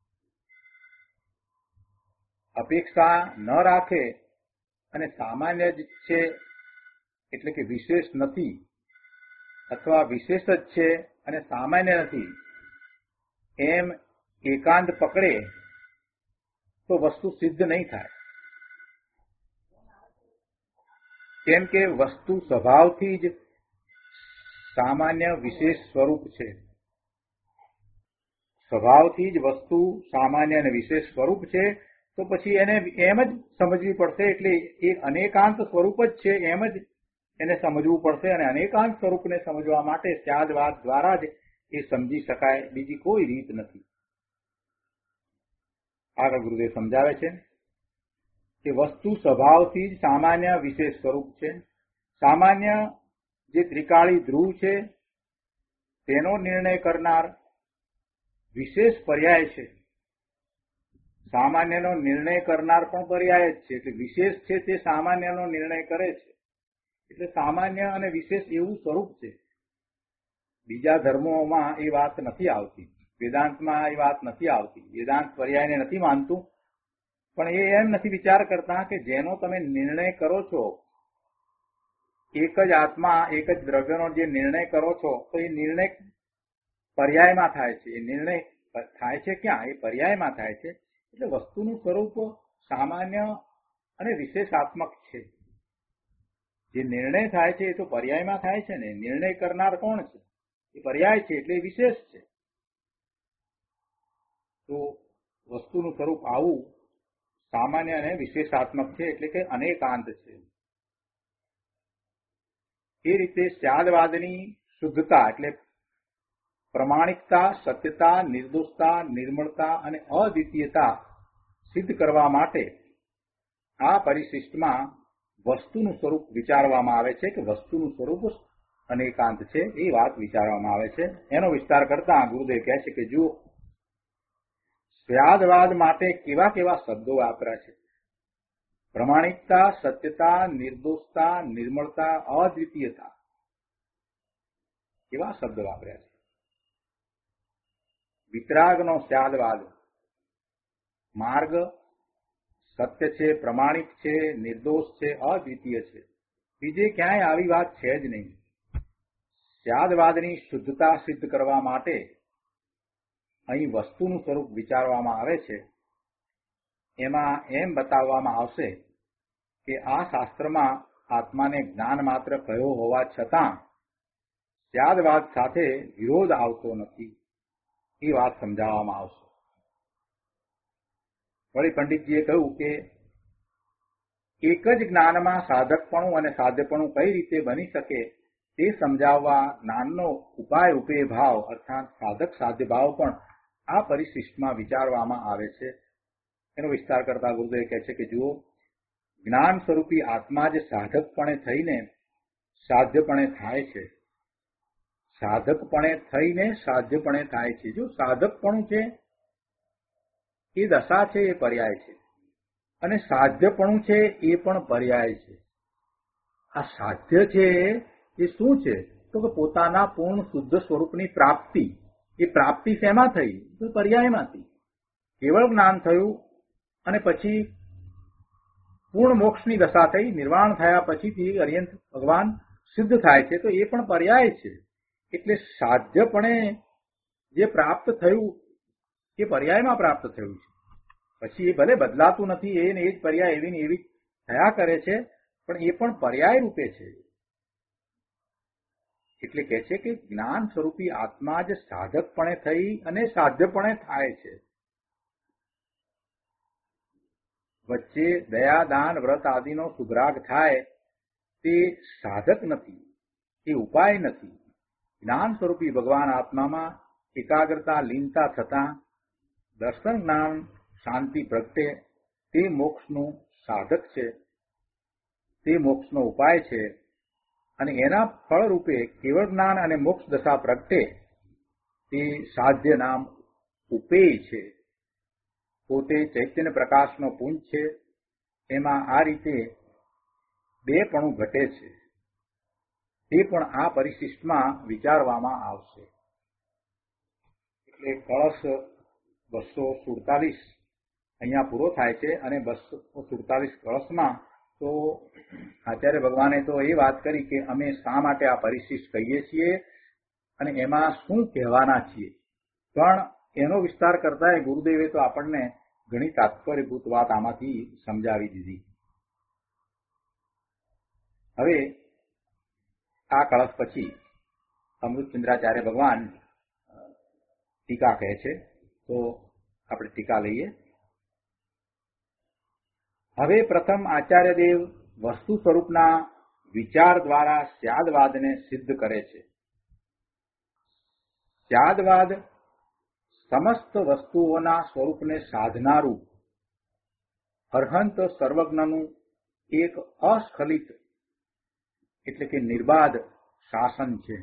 અપેક્ષા ન રાખે અને સામાન્ય જ છે એટલે કે વિશેષ નથી, અથવા વિશેષ જ છે અને સામાન્ય નથી એમ એકાંત પકડે તો વસ્તુ સિદ્ધ નહીં થાય. કેમ કે વસ્તુ સ્વભાવથી જ સામાન્ય વિશેષ સ્વરૂપ છે. સ્વભાવથી જ વસ્તુ સામાન્ય અને વિશેષ સ્વરૂપ છે, તો પછી એને એમ જ સમજવી પડશે. એટલે એ અનેકાંત સ્વરૂપ જ છે એમ જ એને સમજવું પડશે અને અનેકાંત સ્વરૂપને સમજવા માટે સ્યાદવાદ દ્વારા જ એ સમજી શકાય, બીજી કોઈ રીત નથી. આગળ ગુરુદેવ સમજાવે છે કે વસ્તુ સ્વભાવથી જ સામાન્ય વિશેષ સ્વરૂપ છે. સામાન્ય જે ત્રિકાળી ધ્રુવ છે તેનો નિર્ણય કરનાર વિશેષ પર્યાય છે. સામાન્યનો નિર્ણય કરનાર પણ પર્યાય જ છે. એટલે વિશેષ છે તે સામાન્યનો નિર્ણય કરે છે. એટલે સામાન્ય અને વિશેષ એવું સ્વરૂપ છે. બીજા ધર્મોમાં એ વાત નથી આવતી, વેદાંતમાં એ વાત નથી આવતી. વેદાંત પર્યાયને નથી માનતું, પણ એ એમ નથી વિચાર કરતા કે જેનો તમે નિર્ણય કરો છો, એક જ આત્મા એક જ દ્રવ્યનો જે નિર્ણય કરો છો તો એ નિર્ણય પર્યાયમાં થાય છે. એ નિર્ણય થાય છે ક્યાં? એ પર્યાયમાં થાય છે. એટલે વસ્તુનું સ્વરૂપ સામાન્ય અને વિશેષાત્મક છે. જે નિર્ણય થાય છે એ તો પર્યાયમાં થાય છે ને. નિર્ણય કરનાર કોણ છે? એ પર્યાય છે એટલે વિશેષ છે. તો વસ્તુનું સ્વરૂપ આવું સામાન્ય અને વિશેષાત્મક છે, એટલે કે અનેકાંત છે. એ રીતે સ્યાદવાદની શુદ્ધતા એટલે પ્રમાણિકતા, સત્યતા, નિર્દોષતા, નિર્મળતા અને અદ્વિતીયતા સિદ્ધ કરવા માટે આ પરિશિષ્ટમાં વસ્તુનું સ્વરૂપ વિચારવામાં આવે છે કે વસ્તુનું સ્વરૂપ અનેકાંત છે. એ વાત વિચારવામાં આવે છે. એનો વિસ્તાર કરતા ગુરુદેવ કહે છે કે જુઓ, સ્યાદવાદ માટે કેવા કેવા શબ્દો વાપર્યા છે. પ્રમાણિકતા, સત્યતા, નિર્દોષતા, નિર્મળતા, અદ્વિતીયતા, એવા શબ્દ વાપર્યા છે. વિતરાગનો સ્યાદવાદ માર્ગ સત્ય છે, પ્રમાણિક છે, નિર્દોષ છે, અદ્વિતીય છે. બીજે ક્યાંય આવી વાત છે જ નહીં. સ્યાદવાદની શુદ્ધતા સિદ્ધ કરવા માટે અહીં વસ્તુનું સ્વરૂપ વિચારવામાં આવે છે. એમાં એમ બતાવવામાં આવશે કે આ શાસ્ત્રમાં આત્માને જ્ઞાન માત્ર કયો હોવા છતાં સ્યાદવાદ સાથે વિરોધ આવતો નથી. એ વાત સમજાવવામાં આવશે. વળી પંડિતજીએ કહ્યું કે એક જ જ્ઞાનમાં સાધકપણું અને સાધ્યપણું કઈ રીતે બની શકે તે સમજાવવા જ્ઞાનનો ઉપાય રૂપે ભાવ અર્થાત સાધક સાધ્ય ભાવ પણ આ પરિશિષ્ટમાં વિચારવામાં આવે છે. એનો વિસ્તાર કરતા ગુરુદેવ કહે છે કે જુઓ, જ્ઞાન સ્વરૂપી આત્મા જ સાધકપણે થઈને સાધ્યપણે થાય છે. સાધકપણે થઈને સાધ્યપણે થાય છે. જો સાધકપણું છે એ દશા છે, એ પર્યાય છે, અને સાધ્યપણું છે એ પણ પર્યાય છે. આ સાધ્ય છે એ શું છે? તો કે પોતાના પૂર્ણ શુદ્ધ સ્વરૂપની પ્રાપ્તિ. એ પ્રાપ્તિ શેમાં થઈ? તો પર્યાયમાંથી. કેવળ જ્ઞાન થયું અને પછી પૂર્ણ મોક્ષની દશા થઈ, નિર્વાણ થયા પછીથી અર્યંત ભગવાન સિદ્ધ થાય છે, તો એ પણ પર્યાય છે. એટલે સાધ્યપણે જે પ્રાપ્ત થયું એ પર્યાયમાં પ્રાપ્ત થયું છે. પછી એ ભલે બદલાતું નથી, એ ને એ જ પર્યાય એવી ને એવી થયા કરે છે, પણ એ પણ પર્યાય રૂપે છે. એટલે કહે છે કે જ્ઞાન સ્વરૂપી આત્મા જ સાધકપણે થઈ અને સાધ્યપણે થાય છે. વચ્ચે દયા, દાન, વ્રત આદિનો સુગ્રાગ થાય તે સાધક નથી, એ ઉપાય નથી. જ્ઞાન સ્વરૂપી ભગવાન આત્મામાં એકાગ્રતા લીનતા થતા દર્શન જ્ઞાન શાંતિ પ્રગટે તે મોક્ષનું સાધક છે, તે મોક્ષનો ઉપાય છે, અને એના ફળરૂપે કેવળ જ્ઞાન અને મોક્ષ દશા પ્રગટે તે સાધ્ય નામ ઉપેય છે. પોતે ચૈતન્ય પ્રકાશનો પુંજ છે. એમાં આ રીતે બેપણું ઘટે છે. તે પણ આ પરિશિષ્ટમાં વિચારવામાં આવશે. એટલે કળશ બસો સુડતાલીસ અહીંયા પૂરો થાય છે, અને બસો સુડતાલીસ કળશમાં તો આચાર્ય ભગવાને તો એ વાત કરી કે અમે શા માટે આ પરિશિષ્ટ કહીએ છીએ અને એમાં શું કહેવાના છીએ, પણ એનો વિસ્તાર કરતા ગુરુદેવે તો આપણને ઘણી તાત્પર્યભૂત વાત આમાંથી સમજાવી દીધી. હવે આ કળશ પછી અમૃતચંદ્રાચાર્ય ભગવાન ટીકા કહે છે, તો આપણે ટીકા લઈએ. હવે પ્રથમ આચાર્યદેવ વસ્તુ સ્વરૂપના વિચાર દ્વારા સ્યાદવાદને સિદ્ધ કરે છે. સ્યાદવાદ સમસ્ત વસ્તુઓના સ્વરૂપને સાધનારું અર્હંત સર્વજ્ઞનું એક અસ્ખલિત એટલે કે નિર્બાધ શાસન છે.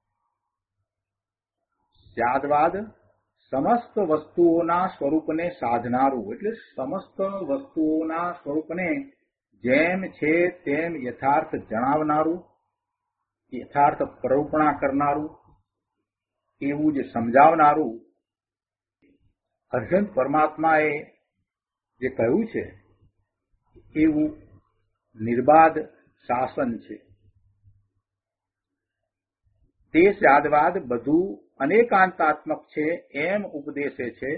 સ્યાદવાદ સમસ્ત વસ્તુઓના સ્વરૂપને સાધનારું એટલે સમસ્ત વસ્તુઓના સ્વરૂપને જેમ છે તેમ યથાર્થ જણાવનારું, યથાર્થ પ્રરૂપણા કરનારું, એવું જ સમજાવનારું અર્હંત પરમાત્માએ જે કહ્યું છે એવું નિર્બાધ શાસન છે. તે સ્યાદવાદ બધું અનેકાંતાત્મક છે એમ ઉપદેશે છે.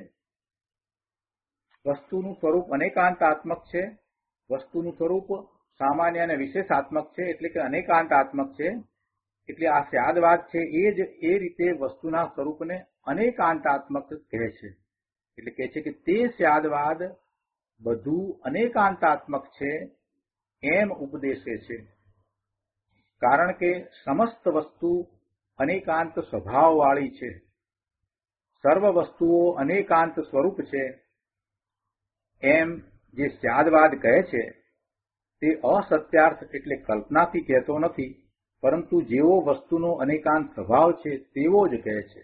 વસ્તુનું સ્વરૂપ અનેકાંતાત્મક છે. વસ્તુનું સ્વરૂપ સામાન્ય અને વિશેષાત્મક છે, એટલે કે અનેકાંતાત્મક છે. એટલે આ સ્યાદવાદ છે એ જ એ રીતે વસ્તુના સ્વરૂપને અનેકાંતાત્મક કહે છે. એટલે કહે છે કે તે સ્યાદવાદ બધું અનેકાંતાત્મક છે એમ ઉપદેશે છે. કારણ કે સમસ્ત વસ્તુ અનેકાંત સ્વભાવવાળી છે. સર્વ વસ્તુઓ અનેકાંત સ્વરૂપ છે એમ જે સ્યાદવાદ કહે છે તે અસત્યાર્થ એટલે કલ્પનાથી કહેતો નથી, પરંતુ જેવો વસ્તુનો અનેકાંત સ્વભાવ છે તેવો જ કહે છે.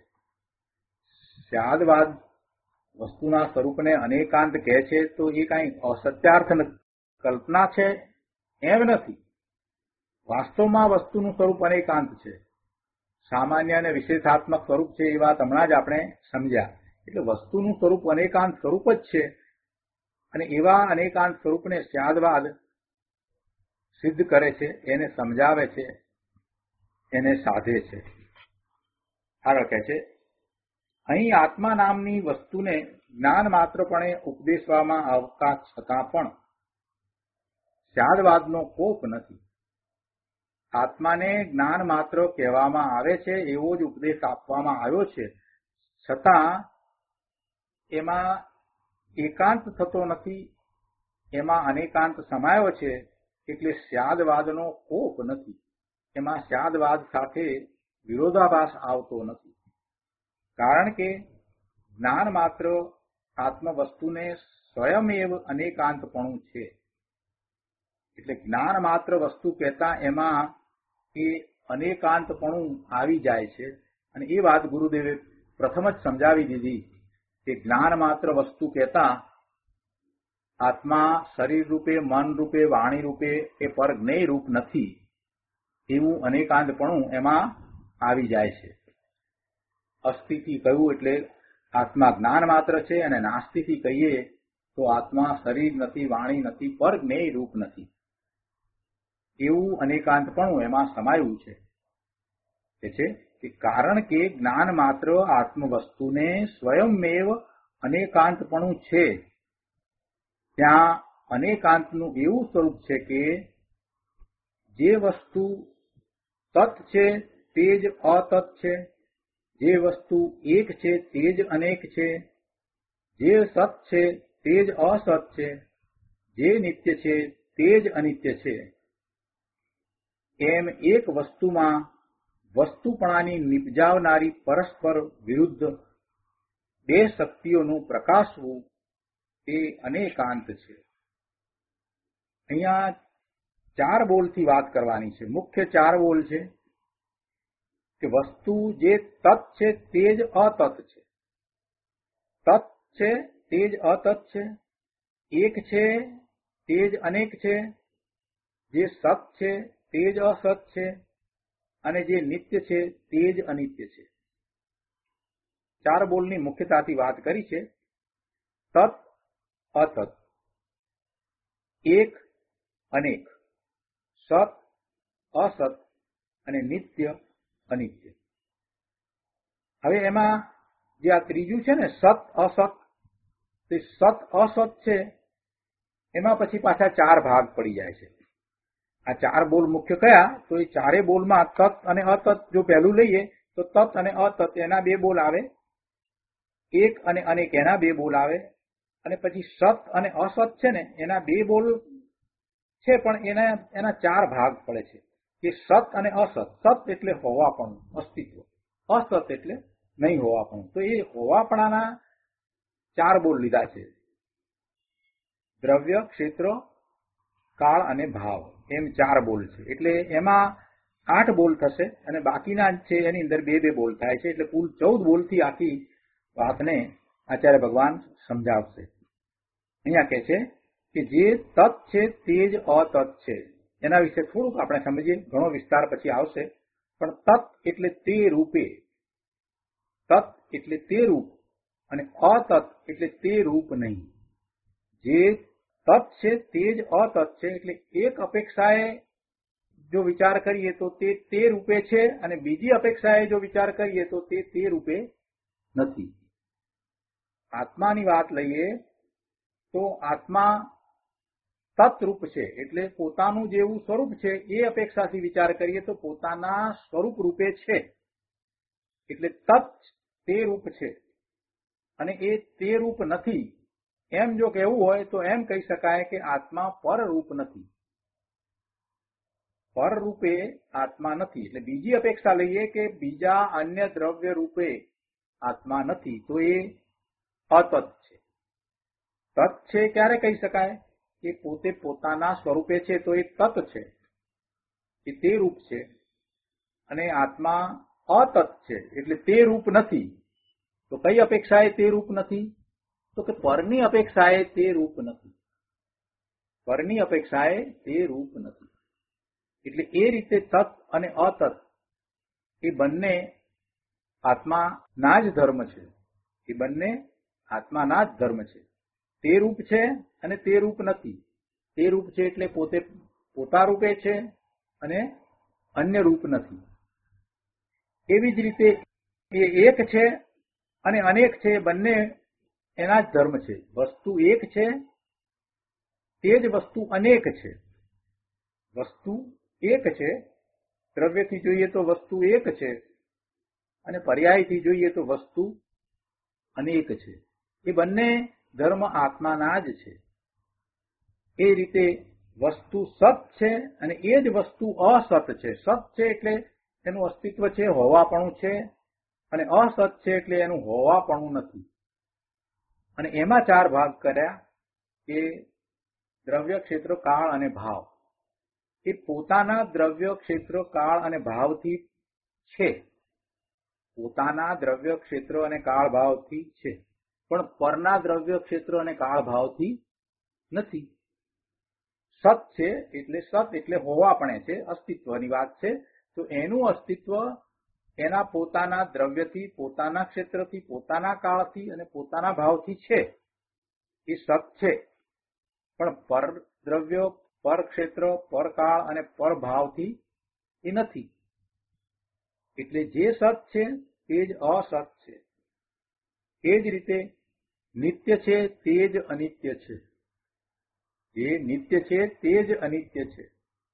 સ્યાદવાદ વસ્તુના સ્વરૂપને અનેકાંત કહે છે તો એ કાંઈ અસત્યાર્થ કલ્પના છે એમ નથી. વાસ્તવમાં વસ્તુનું સ્વરૂપ અનેકાંત છે. સામાન્ય અને વિશેષાત્મક સ્વરૂપ છે એ વાત હમણાં જ આપણે સમજ્યા. એટલે વસ્તુનું સ્વરૂપ અનેકાંત સ્વરૂપ જ છે, અને એવા અનેકાંત સ્વરૂપને સ્યાદવાદ સિદ્ધ કરે છે, એને સમજાવે છે, એને સાધે છે. આગળ કહે છે, અહીં આત્મા નામની વસ્તુને જ્ઞાન માત્રપણે ઉપદેશવામાં આવતા છતાં પણ સ્યાદવાદનો કોપ નથી. આત્માને જ્ઞાન માત્ર કહેવામાં આવે છે, એવો જ ઉપદેશ આપવામાં આવ્યો છે, છતાં એમાં એકાંત થતો નથી, એમાં અનેકાંત સમાયો છે, એટલે સ્યાદવાદનો કોપ નથી. એમાં સ્યાદવાદ સાથે વિરોધાભાસ આવતો નથી. કારણ કે જ્ઞાન માત્ર આત્મવસ્તુને સ્વયમેવ અનેકાંતપણું છે. એટલે જ્ઞાન માત્ર વસ્તુ કહેતા એમાં એ અનેકાંતપણું આવી જાય છે, અને એ વાત ગુરુદેવે પ્રથમ જ સમજાવી દીધી કે જ્ઞાન માત્ર વસ્તુ કહેતા આત્મા શરીર રૂપે, મન રૂપે, વાણી રૂપે એ પર જ્ઞેય રૂપ નથી, એવું અનેકાંતપણું એમાં આવી જાય છે. અસ્થિથી કહ્યું એટલે આત્મા જ્ઞાન માત્ર છે, અને નાસ્તિથી કહીએ તો આત્મા શરીર નથી, વાણી નથી, પર જ્ઞેય રૂપ નથી, એવું અનેકાંતપણું એમાં સમાયું છે. કે છે કે કારણ કે જ્ઞાન માત્ર આત્મવસ્તુને સ્વયંમેવ અનેકાંતપણું છે, ત્યાં અનેકાંતનું એવું સ્વરૂપ છે કે જે વસ્તુ તત્ છે તે જ અતત્ છે, જે વસ્તુ એક છે તે જ અનેક છે, જે સત છે તે જ અસત છે, જે નિત્ય છે તે જ અનિત્ય છે. એમ એક વસ્તુમાં વસ્તુપણાની નિપજાવનારી પરસ્પર વિરુદ્ધ બે શક્તિઓનું પ્રકાશવું એ અનેકાંત છે. અહીંયા ચાર બોલથી વાત કરવાની છે. મુખ્ય ચાર બોલ છે કે વસ્તુ જે તત્ છે તે જ અતત છે. તત્ છે તે જ અતત છે. એક છે તે જ અનેક છે. જે સત છે તે જ અસત છે. અને જે નિત્ય છે તે જ અનિત્ય છે. ચાર બોલની મુખ્યતાથી વાત કરી છે. તત્ અતત, એક અનેક, સત અસત અને નિત્ય અનિત્ય. હવે એમાં જે આ ત્રીજું છે ને સત અસત, તે સત અસત છે એમાં પછી પાછા ચાર ભાગ પડી જાય છે. આ ચાર બોલ મુખ્ય કયા? તો એ ચારે બોલમાં તત અને અતત જો પહેલું લઈએ તો તત અને અતત એના બે બોલ આવે, એક અને અનેક એના બે બોલ આવે, અને પછી સત અને અસત છે ને એના બે બોલ છે પણ એના એના ચાર ભાગ પડે છે. કે સત અને અસત. સત એટલે હોવાપણું, અસ્તિત્વ. અસત એટલે નહીં હોવાપણું. તો એ હોવાપણાના ચાર બોલ લીધા છે. દ્રવ્ય, ક્ષેત્ર, કાળ અને ભાવ, એમ ચાર બોલ છે. એટલે એમાં આઠ બોલ થશે અને બાકીના છે એની અંદર બે બે બોલ થાય છે. એટલે કુલ ચૌદ બોલથી આખી વાતને આચાર્ય ભગવાન સમજાવશે. અહીંયા કહે છે કે જે તત્ છે તે જ અતત છે. એના વિશે થોડુંક આપણે સમજીએ, ઘણો વિસ્તાર પછી આવશે. પણ તત્ એટલે તે રૂપે, તત્ એટલે તે રૂપ, અને અતત એટલે તે રૂપ નહીં. જે તત્ છે તે જ અતત છે. એટલે એક અપેક્ષાએ જો વિચાર કરીએ તો તે તે રૂપે છે, અને બીજી અપેક્ષાએ જો વિચાર કરીએ તો તે તે રૂપે નથી. આત્માની વાત લઈએ તો આત્મા તત્રૂપ છે. એટલે પોતાનું જેવું સ્વરૂપ છે એ અપેક્ષાથી વિચાર કરીએ તો પોતાના સ્વરૂપ રૂપે છે. એટલે તત્ તે રૂપ છે અને એ તે રૂપ નથી. એમ જો કહેવું હોય તો એમ કહી શકાય કે આત્મા પર રૂપ નથી. પર રૂપે આત્મા નથી. એટલે બીજી અપેક્ષા લઈએ કે બીજા અન્ય દ્રવ્ય રૂપે આત્મા નથી, તો એ અતત છે. તત્ છે ક્યારે કહી શકાય? કે પોતે પોતાના સ્વરૂપે છે તો એ તત્ છે, એ તે રૂપ છે. અને આત્મા અતત છે એટલે તે રૂપ નથી. તો કઈ અપેક્ષાએ તે રૂપ નથી? તો કે પરની અપેક્ષાએ તે રૂપ નથી. પરની અપેક્ષાએ તે રૂપ નથી. એટલે એ રીતે તત્ અને અતત એ બંને આત્માના જ ધર્મ છે. એ બંને આત્માના જ ધર્મ છે. તે રૂપ છે અને તે રૂપ નથી. તે રૂપ છે એટલે પોતે પોતા રૂપે છે અને અન્ય રૂપ નથી. એવી જ રીતે એ એક છે અને અનેક છે. બંને એના જ ધર્મ છે. વસ્તુ એક છે, તે જ વસ્તુ અનેક છે. વસ્તુ એક છે, દ્રવ્યથી જોઈએ તો વસ્તુ એક છે, અને પર્યાયથી જોઈએ તો વસ્તુ અનેક છે. એ બંને ધર્મ આત્માના જ છે. એ રીતે વસ્તુ સત છે અને એ જ વસ્તુ અસત છે. સત છે એટલે એનું અસ્તિત્વ છે, હોવાપણું છે, અને અસત છે એટલે એનું હોવાપણું નથી. અને એમાં ચાર ભાગ કર્યા કે દ્રવ્ય, ક્ષેત્ર, કાળ અને ભાવ. એ પોતાના દ્રવ્ય, ક્ષેત્ર, કાળ અને ભાવથી છે. પોતાના દ્રવ્ય, ક્ષેત્ર અને કાળ ભાવથી છે, પણ પરના દ્રવ્ય, ક્ષેત્ર અને કાળ ભાવથી નથી. સત છે એટલે સત એટલે હોવાપણે છે, અસ્તિત્વની વાત છે. તો એનું અસ્તિત્વ એના પોતાના દ્રવ્યથી, પોતાના ક્ષેત્રથી, પોતાના કાળથી અને પોતાના ભાવથી છે. એ સત છે. પણ પર દ્રવ્ય, પર ક્ષેત્ર, પર કાળ અને પર ભાવથી એ નથી. એટલે જે સત છે તે જ અસત છે. એ જ રીતે નિત્ય છે તે જ અનિત્ય છે. જે નિત્ય છે તે જ અનિત્ય છે.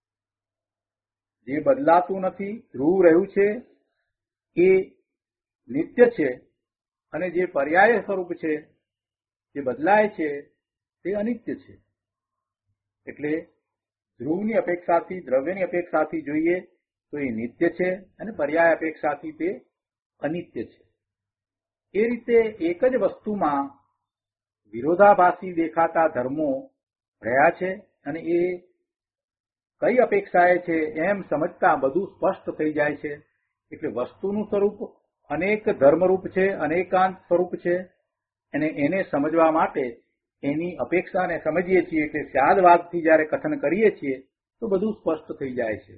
જે બદલાતું નથી, ધ્રુવ રહ્યું છે એ નિત્ય છે, અને જે પર્યાય સ્વરૂપ છે, જે બદલાય છે તે અનિત્ય છે. એટલે ધ્રુવની અપેક્ષાથી, દ્રવ્યની અપેક્ષાથી જોઈએ તો એ નિત્ય છે, અને પર્યાય અપેક્ષાથી તે અનિત્ય છે. એ રીતે એક જ વસ્તુમાં વિરોધાભાસી દેખાતા ધર્મો રહ્યા છે અને એ કઈ અપેક્ષાએ છે એમ સમજતા બધું સ્પષ્ટ થઈ જાય છે. એટલે વસ્તુનું સ્વરૂપ અનેક ધર્મરૂપ છે, અનેકાંત સ્વરૂપ છે, અને એને સમજવા માટે એની અપેક્ષાને સમજીએ છીએ. એટલે સ્યાદવાદથી જયારે કથન કરીએ છીએ તો બધું સ્પષ્ટ થઈ જાય છે.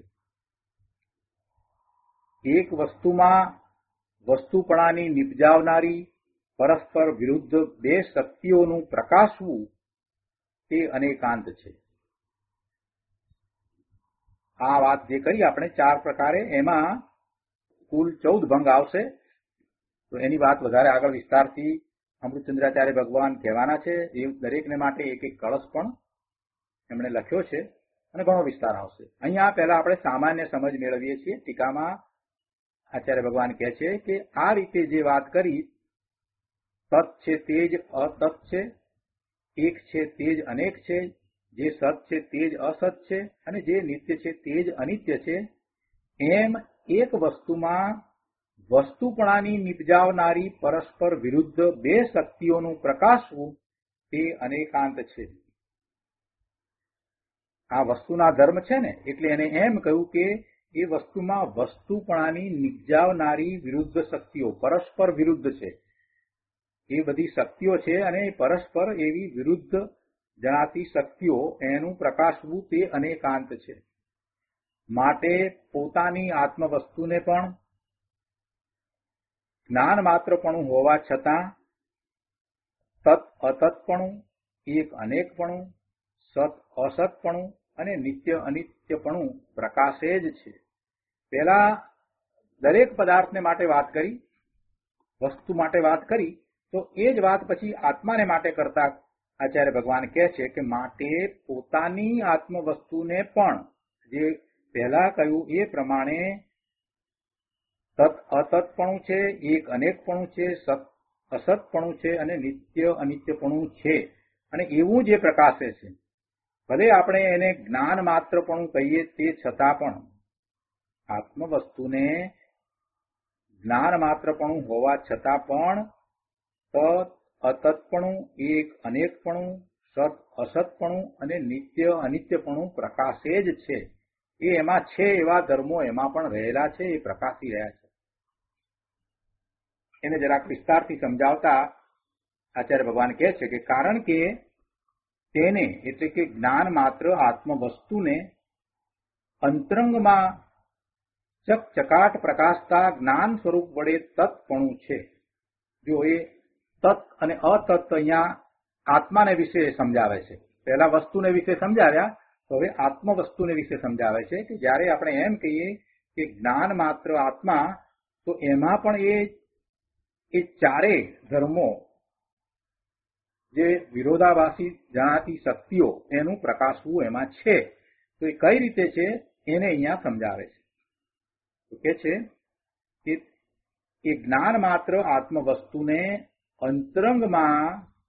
એક વસ્તુમાં વસ્તુપણાની નિપજાવનારી પરસ્પર વિરુદ્ધ બે શક્તિઓનું પ્રકાશવું તે અનેકાંત છે. આ વાત જે કરી આપણે ચાર પ્રકારે, એમાં કુલ ચૌદ ભંગ આવશે. તો એની વાત વધારે આગળ વિસ્તારથી અમૃતચંદ્રાચાર્ય ભગવાન કહેવાના છે. એ દરેકને માટે એક એક કળશ પણ એમણે લખ્યો છે અને ઘણો વિસ્તાર આવશે. અહીંયા પહેલા આપણે સામાન્ય સમજ મેળવીએ છીએ. ટીકામાં આચાર્ય ભગવાન કહે છે કે આ રીતે જે વાત કરી, તત્ છે તે જ અતત્ છે, એક છે તે જ અનેક છે, જે સત છે તે જ અસત છે, અને જે નિત્ય છે તે જ અનિત્ય છે, એમ એક વસ્તુમાં વસ્તુપણાની નિપજાવનારી પરસ્પર વિરુદ્ધ બે શક્તિઓનું પ્રકાશવું તે અનેકાંત છે. આ વસ્તુના ધર્મ છે ને, એટલે એને એમ કહ્યું કે એ વસ્તુમાં વસ્તુપણાની નિપજાવનારી વિરુદ્ધ શક્તિઓ પરસ્પર વિરુદ્ધ છે. એ બધી શક્તિઓ છે અને પરસ્પર એવી વિરુદ્ધ જણાતી શક્તિઓ, એનું પ્રકાશવું તે અનેકાંત છે. માટે પોતાની આત્મવસ્તુને પણ જ્ઞાન માત્રપણું હોવા છતાં તત અતત્પણું, એક અનેકપણું, સત અસતપણું અને નિત્ય અનિત્યપણું પ્રકાશે જ છે. પહેલા દરેક પદાર્થને માટે વાત કરી, વસ્તુ માટે વાત કરી, તો એ જ વાત પછી આત્માને માટે કરતા આચાર્ય ભગવાન કહે છે કે માટે પોતાની આત્મવસ્તુને પણ, જે પહેલા કહ્યું એ પ્રમાણે તત અતત્પણું છે, એક અનેકપણું છે, સત અસતપણું છે અને નિત્ય અનિત્યપણું છે, અને એવું જે પ્રકાશે છે. ભલે આપણે એને જ્ઞાન માત્રપણું કહીએ, તે છતાં પણ આત્મવસ્તુને જ્ઞાન માત્રપણું હોવા છતાં પણ તત અતત્પણું, એક અનેકપણું, સત અસતપણું અને નિત્ય અનિત્યપણું પ્રકાશે જ છે. એ એમાં છે એવા ધર્મો એમાં પણ રહેલા છે, એ પ્રકાશી રહ્યા છે. એને જરાક વિસ્તારથી સમજાવતા આચાર્ય ભગવાન કહે છે કે કારણ કે તેને એટલે કે જ્ઞાન માત્ર આત્મવસ્તુને અંતરંગમાં ચકચકાટ પ્રકાશતા જ્ઞાન સ્વરૂપ વડે તત્પણું છે. જો એ તત્ અને અતત્ અહીંયા આત્માને વિશે સમજાવે છે. પહેલા વસ્તુને વિશે સમજાવ્યા, તો હવે આત્મવસ્તુને વિશે સમજાવે છે કે જ્યારે આપણે એમ કહીએ કે જ્ઞાન માત્ર આત્મા, તો એમાં પણ એ એ ચારેય ધર્મો, જે વિરોધાભાસી જણાતી શક્તિઓ, એનું પ્રકાશવું એમાં છે. તો એ કઈ રીતે છે એને અહીંયા સમજાવે છે. તો કે છે કે એ જ્ઞાન માત્ર આત્મવસ્તુને અંતરંગમાં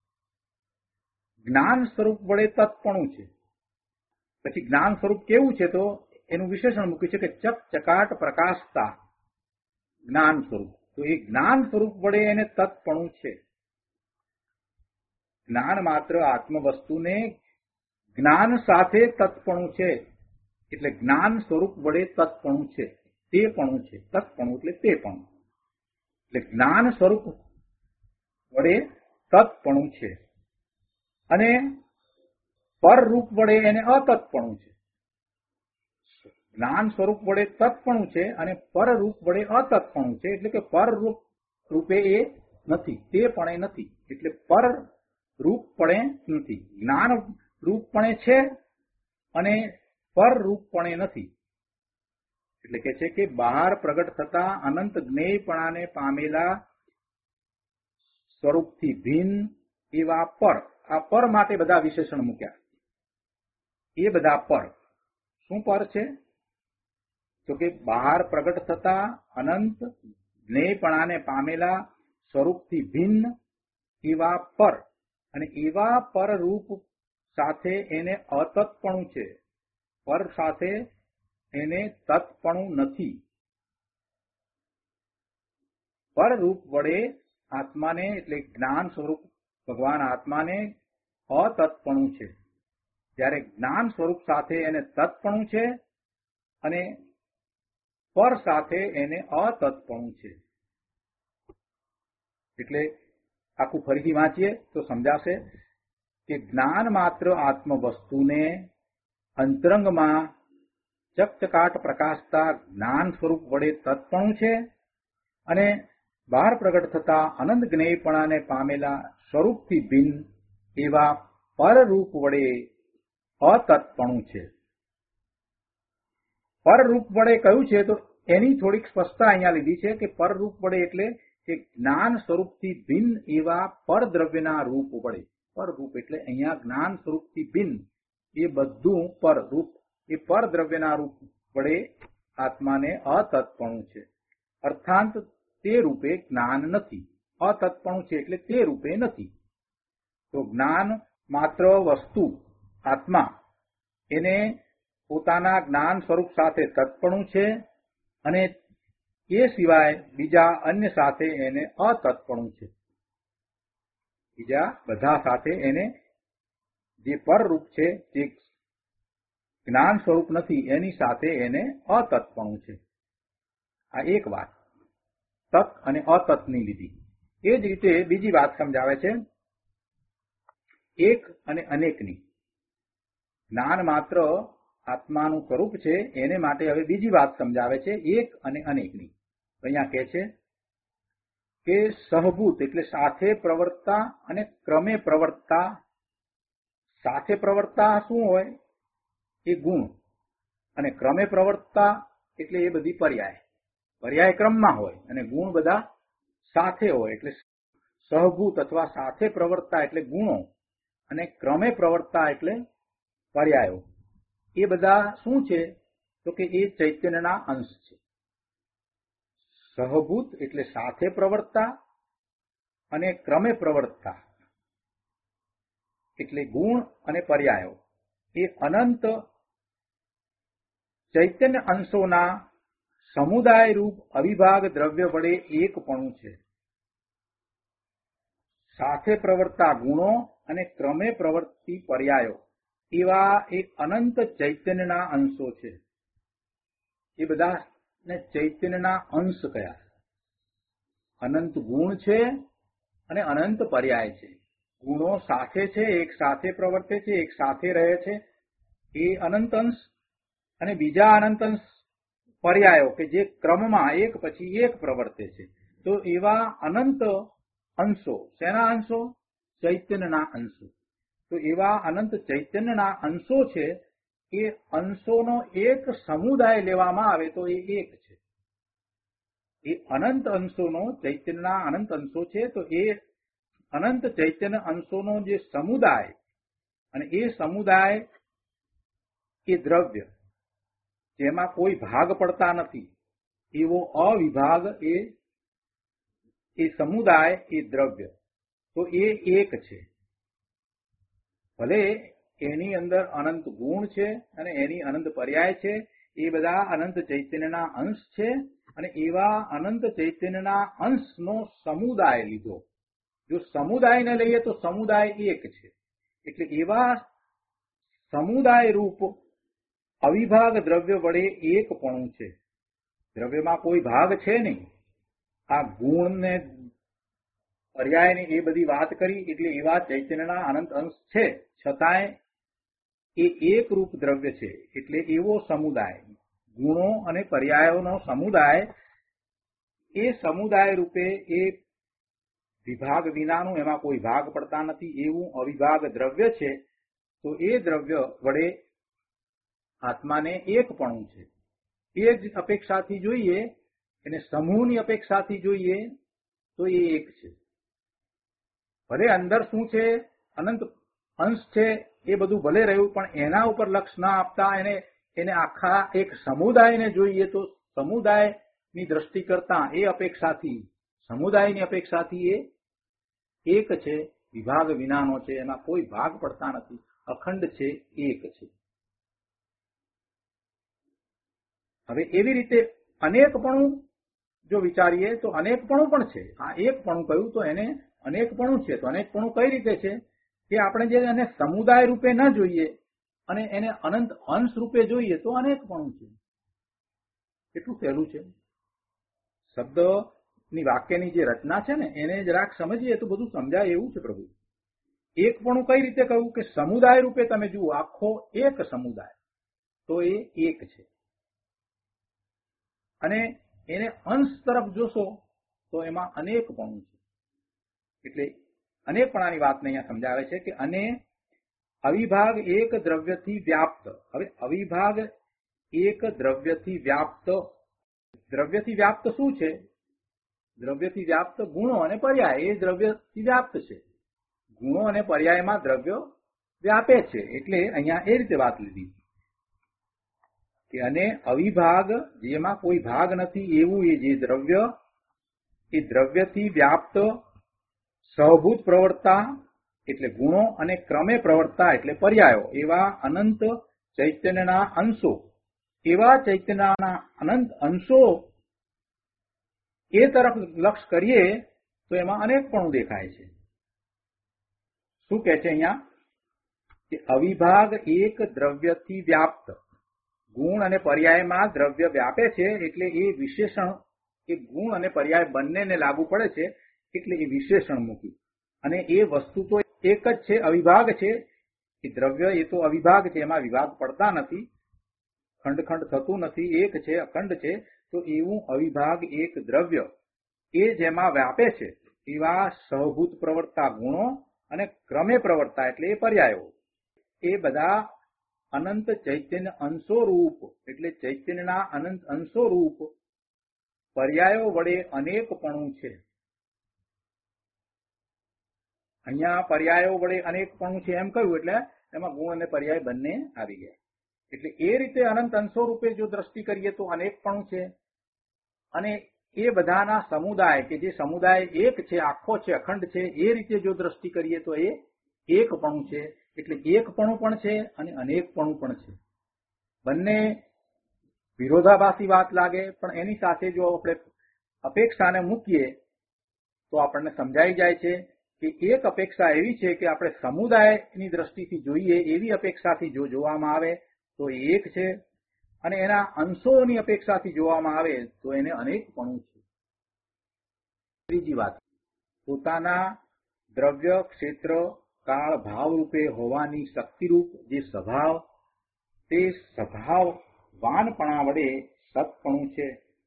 જ્ઞાન સ્વરૂપ વડે તત્પણું છે. પછી જ્ઞાન સ્વરૂપ કેવું છે, તો એનું વિશેષણ મૂક્યું છે કે ચકચકાટ પ્રકાશતા જ્ઞાન સ્વરૂપ. તો એ જ્ઞાન સ્વરૂપ વડે એને તત્પણું છે. જ્ઞાન માત્ર આત્મવસ્તુને જ્ઞાન સાથે તત્પણું છે, એટલે જ્ઞાન સ્વરૂપ વડે તત્પણું છે, તે પણું છે. તત્પણું એટલે તે પણ, એટલે જ્ઞાન સ્વરૂપ વડે તત્પણું છે અને પરરૂપ વડે એને અતત્પણું છે. જ્ઞાન સ્વરૂપ વડે તત્પણું છે અને પરરૂપ વડે અતત્પણું છે. એટલે કે પરરૂપ રૂપે એ નથી, તે પણ એ નથી, એટલે પર રૂપપણે નથી. જ્ઞાન રૂપપણે છે અને પર રૂપપણે નથી. એટલે કે છે કે બહાર પ્રગટ થતા અનંત જ્ઞેયપણાને પામેલા સ્વરૂપથી ભિન્ન એવા પર. આ પર માટે બધા વિશેષણ મૂક્યા. એ બધા પર શું પર છે, તો કે બહાર પ્રગટ થતા અનંત જ્ઞેયપણાને પામેલા સ્વરૂપથી ભિન્ન એવા પર, અને એવા પર રૂપ સાથે એને અતત્પણું છે. પર સાથે એને તત્પણું નથી. પર રૂપ વડે આત્માને એટલે જ્ઞાન સ્વરૂપ ભગવાન આત્માને અતત્પણું છે, જ્યારે જ્ઞાન સ્વરૂપ સાથે એને તત્પણું છે અને પર સાથે એને અતત્પણું છે. એટલે આખું ફરીથી વાંચીએ તો સમજાશે કે જ્ઞાન માત્ર આત્મ વસ્તુને અંતરંગમાં ચકચકાટ પ્રકાશતા જ્ઞાન સ્વરૂપ વડે તત્પણું છે અને બહાર પ્રગટ થતા અનંત જ્ઞેયપણાને પામેલા સ્વરૂપથી ભિન્ન એવા પરરૂપ વડે અતત્પણું છે. પરરૂપ વડે કયું છે તો એની થોડીક સ્પષ્ટતા અહીંયા લીધી છે કે પરરૂપ વડે એટલે કે જ્ઞાન સ્વરૂપથી ભિન્ન એવા પરદ્રવ્યના રૂપ વડે. પરરૂપ એટલે અહીંયા જ્ઞાન સ્વરૂપથી ભિન્ન એ બધું પરરૂપ એ પરદ્રવ્યના રૂપ વડે આત્માને અતત્પણું છે. અર્થાંત તે રૂપે જ્ઞાન નથી. અતત્પણું છે એટલે તે રૂપે નથી. તો જ્ઞાન માત્ર વસ્તુ આત્મા એને પોતાના જ્ઞાન સ્વરૂપ સાથે તત્પણું છે અને એ સિવાય બીજા અન્ય સાથે એને અતત્પણું છે. બીજા બધા સાથે એને જે પરરૂપ છે જે જ્ઞાન સ્વરૂપ નથી એની સાથે એને અતત્પણું છે. આ એક વાત તત અને અતતની લીધી. એ જ રીતે બીજી વાત સમજાવે છે એક અને અનેકની. જ્ઞાન માત્ર આત્માનું સ્વરૂપ છે એને માટે હવે બીજી વાત સમજાવે છે એક અને અનેકની. અહીંયા કહે છે કે સહભૂત એટલે સાથે પ્રવર્તતા અને ક્રમે પ્રવર્તતા. સાથે પ્રવર્તતા શું હોય એ ગુણ અને ક્રમે પ્રવર્તતા એટલે એ બધી પર્યાય પર્યાય ક્રમમાં હોય અને ગુણ બધા સાથે હોય. એટલે સહભૂત અથવા સાથે પ્રવર્તતા એટલે ગુણો અને ક્રમે પ્રવર્તતા એટલે પર્યાયો. એ બધા શું છે તો કે એ ચૈતન્યના અંશ છે. સહભૂત એટલે સાથે પ્રવર્તતા અને ક્રમે પ્રવર્તતા એટલે ગુણ અને પર્યાયો એ અનંત ચૈતન્ય અંશોના સમુદાય રૂપ અવિભાગ દ્રવ્ય વડે એકપણું છે. સાથે પ્રવર્તતા ગુણો અને ક્રમે પ્રવર્તી પર્યાયો એવા એક અનંત ચૈતન્યના અંશો છે. એ બધાને ચૈતન્યના અંશ કયા. અનંત ગુણ છે અને અનંત પર્યાય છે. ગુણો સાથે છે, એક સાથે પ્રવર્તે છે, એક સાથે રહે છે, એ અનંત અંશ અને બીજા અનંત અંશ પર્યાયો કે જે ક્રમમાં એક પછી એક પ્રવર્તે છે. તો એવા અનંત અંશો શેના અંશો? ચૈતન્યના અંશો. તો એવા અનંત ચૈતન્યના અંશો છે. એ અંશોનો એક સમુદાય લેવામાં આવે તો એ એક છે. એ અનંત અંશોનો ચૈતન્યના અનંત અંશો છે. તો એ અનંત ચૈતન્ય અંશોનો જે સમુદાય અને એ સમુદાય એ દ્રવ્ય જેમાં કોઈ ભાગ પડતા નથી એવો અવિભાગ એ એ સમુદાય એ દ્રવ્ય તો એ એક છે. ભલે એની અંદર અનંત ગુણ છે અને એની અનંત પર્યાય છે. એ બધા અનંત ચૈતન્યના અંશ છે અને એવા અનંત ચૈતન્યના અંશનો સમુદાય લીધો. જો સમુદાયને લઈએ તો સમુદાય એક છે. એટલે એવા સમુદાય રૂપ અવિભાગ દ્રવ્ય વડે એકપણું છે. દ્રવ્યમાં કોઈ ભાગ છે નહીં. આ ગુણ ને પર્યાય એ બધી વાત કરી એટલે એવા ચૈતન્યના અનંત અંશ છે, છતાંય એ એક રૂપ દ્રવ્ય છે. એટલે એવો સમુદાય ગુણો અને પર્યાયોનો સમુદાય એ સમુદાય રૂપે એ વિભાગ વિનાનું એમાં કોઈ ભાગ પડતા નથી એવું અવિભાગ દ્રવ્ય છે. તો એ દ્રવ્ય વડે આત્માને એકપણું છે. એ જ અપેક્ષાથી જોઈએ એને સમૂહની અપેક્ષાથી જોઈએ તો એ એક છે. ભલે અંદર શું છે અનંત અંશ છે એ બધું ભલે રહ્યું પણ એના ઉપર લક્ષ ના આપતા એને એને આખા એક સમુદાયને જોઈએ તો સમુદાયની દ્રષ્ટિ કરતા એ અપેક્ષાથી સમુદાયની અપેક્ષાથી એ એક છે. વિભાગ વિનાનો છે. એમાં કોઈ ભાગ પડતા નથી. અખંડ છે, એક છે. હવે એવી રીતે અનેકપણું જો વિચારીએ તો અનેકપણું પણ છે. આ એકપણું કહ્યું તો એને અનેકપણું છે. તો અનેકપણું કઈ રીતે છે કે આપણે જે એને સમુદાય રૂપે ન જોઈએ અને એને અનંત અંશ રૂપે જોઈએ તો અનેકપણું છે. કેટલું સહેલું છે. શબ્દની વાક્યની જે રચના છે ને એને જરાક સમજીએ તો બધું સમજાય એવું છે. પ્રભુ એકપણું કઈ રીતે કહ્યું કે સમુદાય રૂપે તમે જુઓ, આખો એક સમુદાય તો એ એક છે, અને એને અંશ તરફ જોશો તો એમાં અનેકપણું છે. એટલે અનેકપણાની વાતને અહીંયા સમજાવે છે કે અને અવિભાગ એક દ્રવ્યથી વ્યાપ્ત. હવે અવિભાગ એક દ્રવ્યથી વ્યાપ્ત, દ્રવ્યથી વ્યાપ્ત શું છે? દ્રવ્યથી વ્યાપ્ત ગુણો અને પર્યાય એ દ્રવ્યથી વ્યાપ્ત છે. ગુણો અને પર્યાયમાં દ્રવ્યો વ્યાપે છે. એટલે અહીંયા એ રીતે વાત લીધી કે અને અવિભાગ જેમાં કોઈ ભાગ નથી એવું એ જે દ્રવ્ય, એ દ્રવ્યથી વ્યાપ્ત સહભૂત પ્રવર્તા એટલે ગુણો અને ક્રમે પ્રવર્તા એટલે પર્યાયો એવા અનંત ચૈતન્યના અંશો, એવા ચૈતન્યના અનંત અંશો એ તરફ લક્ષ કરીએ તો એમાં અનેકપણું દેખાય છે. શું કહે છે અહીંયા કે અવિભાગ એક દ્રવ્યથી વ્યાપ્ત, ગુણ અને પર્યાયમાં દ્રવ્ય વ્યાપે છે એટલે એ વિશેષણ, એ ગુણ અને પર્યાય બંનેને લાગુ પડે છે એટલે એ વિશેષણ મૂક્યું. અને એ વસ્તુ તો એક જ છે, અવિભાગ છે. એ દ્રવ્ય એ તો અવિભાગ છે, એમાં વિભાગ પડતા નથી, ખંડ ખંડ થતું નથી, એક છે, અખંડ છે. તો એવું અવિભાગ એક દ્રવ્ય એ જેમાં વ્યાપે છે એવા સહભૂત પ્રવર્તા ગુણો અને ક્રમે પ્રવર્તા એટલે એ પર્યાયો, એ બધા અનંત ચૈતન્ય અંશો રૂપ એટલે ચૈતન્યના અનંત અંશો રૂપ પર્યાયો વડે અનેકપણું છે. અહીંયા પર્યાયો વડે અનેકપણું છે એમ કહ્યું એટલે એમાં ગુણ અને પર્યાય બંને આવી ગયા. એટલે એ રીતે અનંત અંશો રૂપે જો દ્રષ્ટિ કરીએ તો અનેકપણું છે. અને એ બધાના સમુદાય કે જે સમુદાય એક છે, આખો છે, અખંડ છે, એ રીતે જો દ્રષ્ટિ કરીએ તો એ એકપણું છે. એટલે એકપણું પણ છે અને અનેકપણું પણ છે. બંને વિરોધાભાસી વાત લાગે, પણ એની સાથે જો આપણે અપેક્ષાને મૂકીએ તો આપણને સમજાઈ જાય છે કે એક અપેક્ષા એવી છે કે આપણે સમુદાયની દ્રષ્ટિથી જોઈએ એવી અપેક્ષાથી જો જોવામાં આવે તો એ એક છે, અને એના અંશોની અપેક્ષાથી જોવામાં આવે તો એને અનેકપણું છે. ત્રીજી વાત, પોતાના દ્રવ્ય ક્ષેત્ર કાળ ભાવ રૂપે હોવાની શક્તિરૂપ જે સ્વભાવ, તે સ્વભાવ વાનપણા વડે સતપણું છે.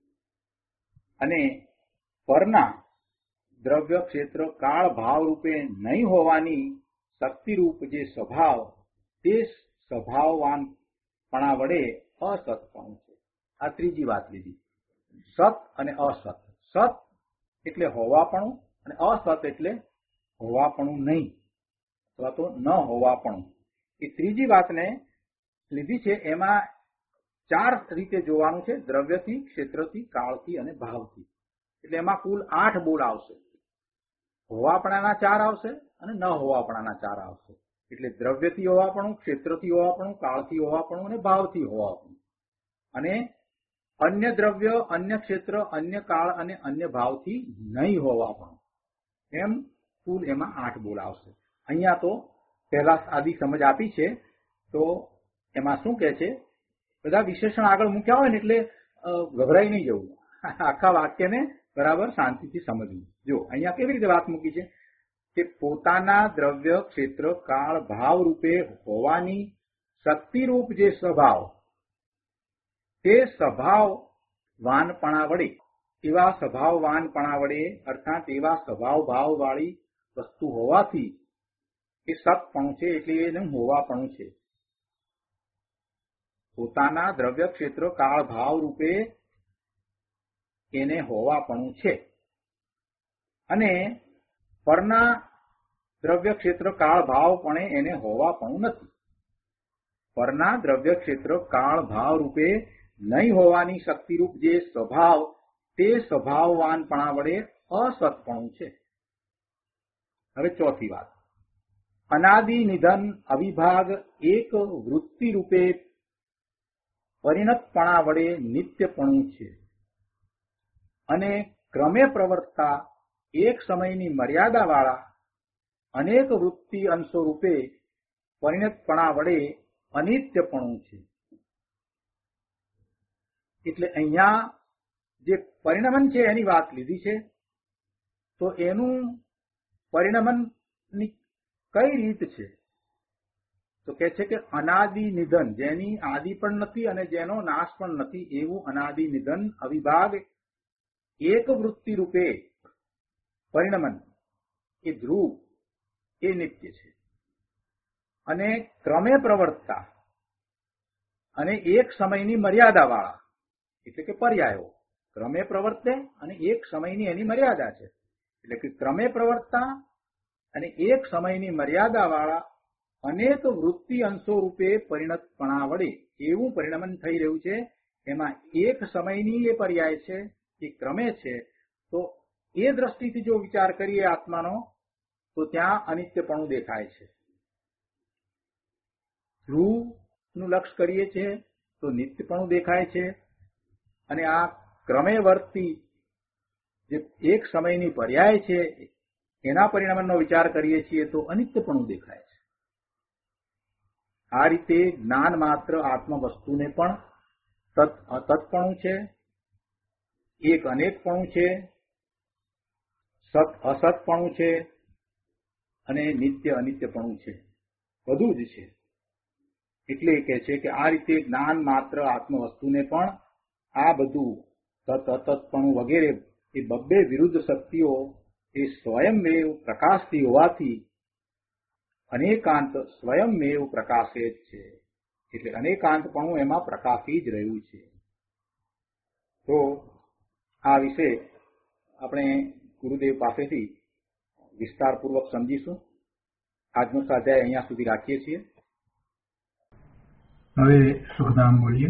અને પરના દ્રવ્ય ક્ષેત્ર કાળ ભાવ રૂપે નહીં હોવાની શક્તિરૂપ જે સ્વભાવ, તે સ્વભાવવાનપણા વડે અસતપણું છે. આ ત્રીજી વાત લીધી. સત અને અસત. સત એટલે હોવાપણું અને અસત એટલે હોવાપણું નહીં, અથવા તો ન હોવાપણું. એ ત્રીજી વાતને લીધી છે. એમાં ચાર રીતે જોવાનું છે, દ્રવ્યથી, ક્ષેત્રથી, કાળથી અને ભાવથી. એટલે એમાં કુલ આઠ બોલ આવશે. હોવાપણાના ચાર આવશે અને ન હોવાપણાના ચાર આવશે. એટલે દ્રવ્યથી હોવાપણું, ક્ષેત્રથી હોવાપણું, કાળથી હોવાપણું અને ભાવથી હોવાપણું. અને અન્ય દ્રવ્ય, અન્ય ક્ષેત્ર, અન્ય કાળ અને અન્ય ભાવથી નહીં હોવાપણું. એમ કુલ એમાં આઠ બોલ આવશે. અહીંયા તો પહેલા આદિ સમજ આપી છે, તો એમાં શું કહે છે, બધા વિશેષણ આગળ મૂક્યા હોય ને એટલે ગભરાઈ નહીં જવું, આખા વાક્યને બરાબર શાંતિથી સમજવું. જો અહીંયા કેવી રીતે વાત મૂકી છે કે પોતાના દ્રવ્ય ક્ષેત્ર કાળ ભાવ રૂપે હોવાની શક્તિરૂપ જે સ્વભાવ, તે સ્વભાવ વાનપણા વડે, એવા સ્વભાવવાનપણા વડે અર્થાત એવા સ્વભાવ ભાવ વાળી વસ્તુ હોવાથી એ સતપણું છે. એટલે એનું હોવાપણું છે. પોતાના દ્રવ્ય ક્ષેત્ર કાળ ભાવ રૂપે એને હોવાપણું છે. અને પરના દ્રવ્ય ક્ષેત્ર કાળ ભાવપણે એને હોવાપણું નથી. પરના દ્રવ્ય ક્ષેત્ર કાળ ભાવ રૂપે નહીં હોવાની શક્તિરૂપ જે સ્વભાવ, તે સ્વભાવવાનપણા વડે અસતપણું છે. હવે ચોથી વાત, અનાદિ નિધન અવિભાગ એક વૃત્તિ રૂપે પરિણતપણા વડે નિત્યપણું છે. અને ક્રમે પ્રવર્તતા એક સમયની મર્યાદાવાળા અનેક વૃત્તિ અંશો રૂપે પરિણતપણા વડે અનિત્યપણું છે. એટલે અહીંયા જે પરિણમન છે એની વાત લીધી છે. તો એનું પરિણમનની કઈ રીત છે? તો કે છે કે અનાદિ નિધન, જેની આદિ પણ નથી અને જેનો નાશ પણ નથી એવું અનાદિ નિધન અવિભાગ એક વૃત્તિ રૂપે પરિણમન એ ધ્રુવ એ નિત્ય છે. અને ક્રમે પ્રવર્તતા અને એક સમયની મર્યાદા વાળા એટલે કે પર્યાયો ક્રમે પ્રવર્તે અને એક સમયની એની મર્યાદા છે. એટલે કે ક્રમે પ્રવર્તતા અને એક સમયની મર્યાદા વાળા અનેક વૃત્તિ અંશો રૂપે પરિણતપણા વડે એવું પરિણમન થઈ રહ્યું છે. એમાં એક સમયની એ પર્યાય છે, એ ક્રમે છે. તો એ દ્રષ્ટિથી જો વિચાર કરીએ આત્માનો તો ત્યાં અનિત્યપણું દેખાય છે. ધ્રુવનું લક્ષ્ય કરીએ છીએ તો નિત્યપણું દેખાય છે. અને આ ક્રમે વર્તી જે એક સમયની પર્યાય છે એના પરિણામનો વિચાર કરીએ છીએ તો અનિત્યપણું દેખાય છે. આ રીતે જ્ઞાન માત્ર આત્મ વસ્તુને પણ તત અતત્પણું છે, એક અનેકપણું છે, સત અસતપણું છે અને નિત્ય અનિત્યપણું છે, બધું જ છે. એટલે કહે છે કે આ રીતે જ્ઞાન માત્ર આત્મ વસ્તુને પણ આ બધું તત અતત્પણું વગેરે એ બબ્બે વિરુદ્ધ શક્તિઓ એ સ્વયંમેવ પ્રકાશથી હોવાથી અનેકાંત સ્વયંમેવ પ્રકાશે જ છે. એટલે અનેકાંતપણું એમાં પ્રકાશી જ રહ્યું છે. તો આ વિશે આપણે ગુરુદેવ પાસેથી વિસ્તારપૂર્વક સમજીશું. આજનો સ્વાધ્યાય અહીંયા સુધી રાખીએ છીએ. હવે સુખધામ બોલીએ.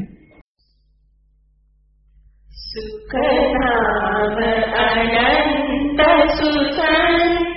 સુખધામ અનંત સુસંત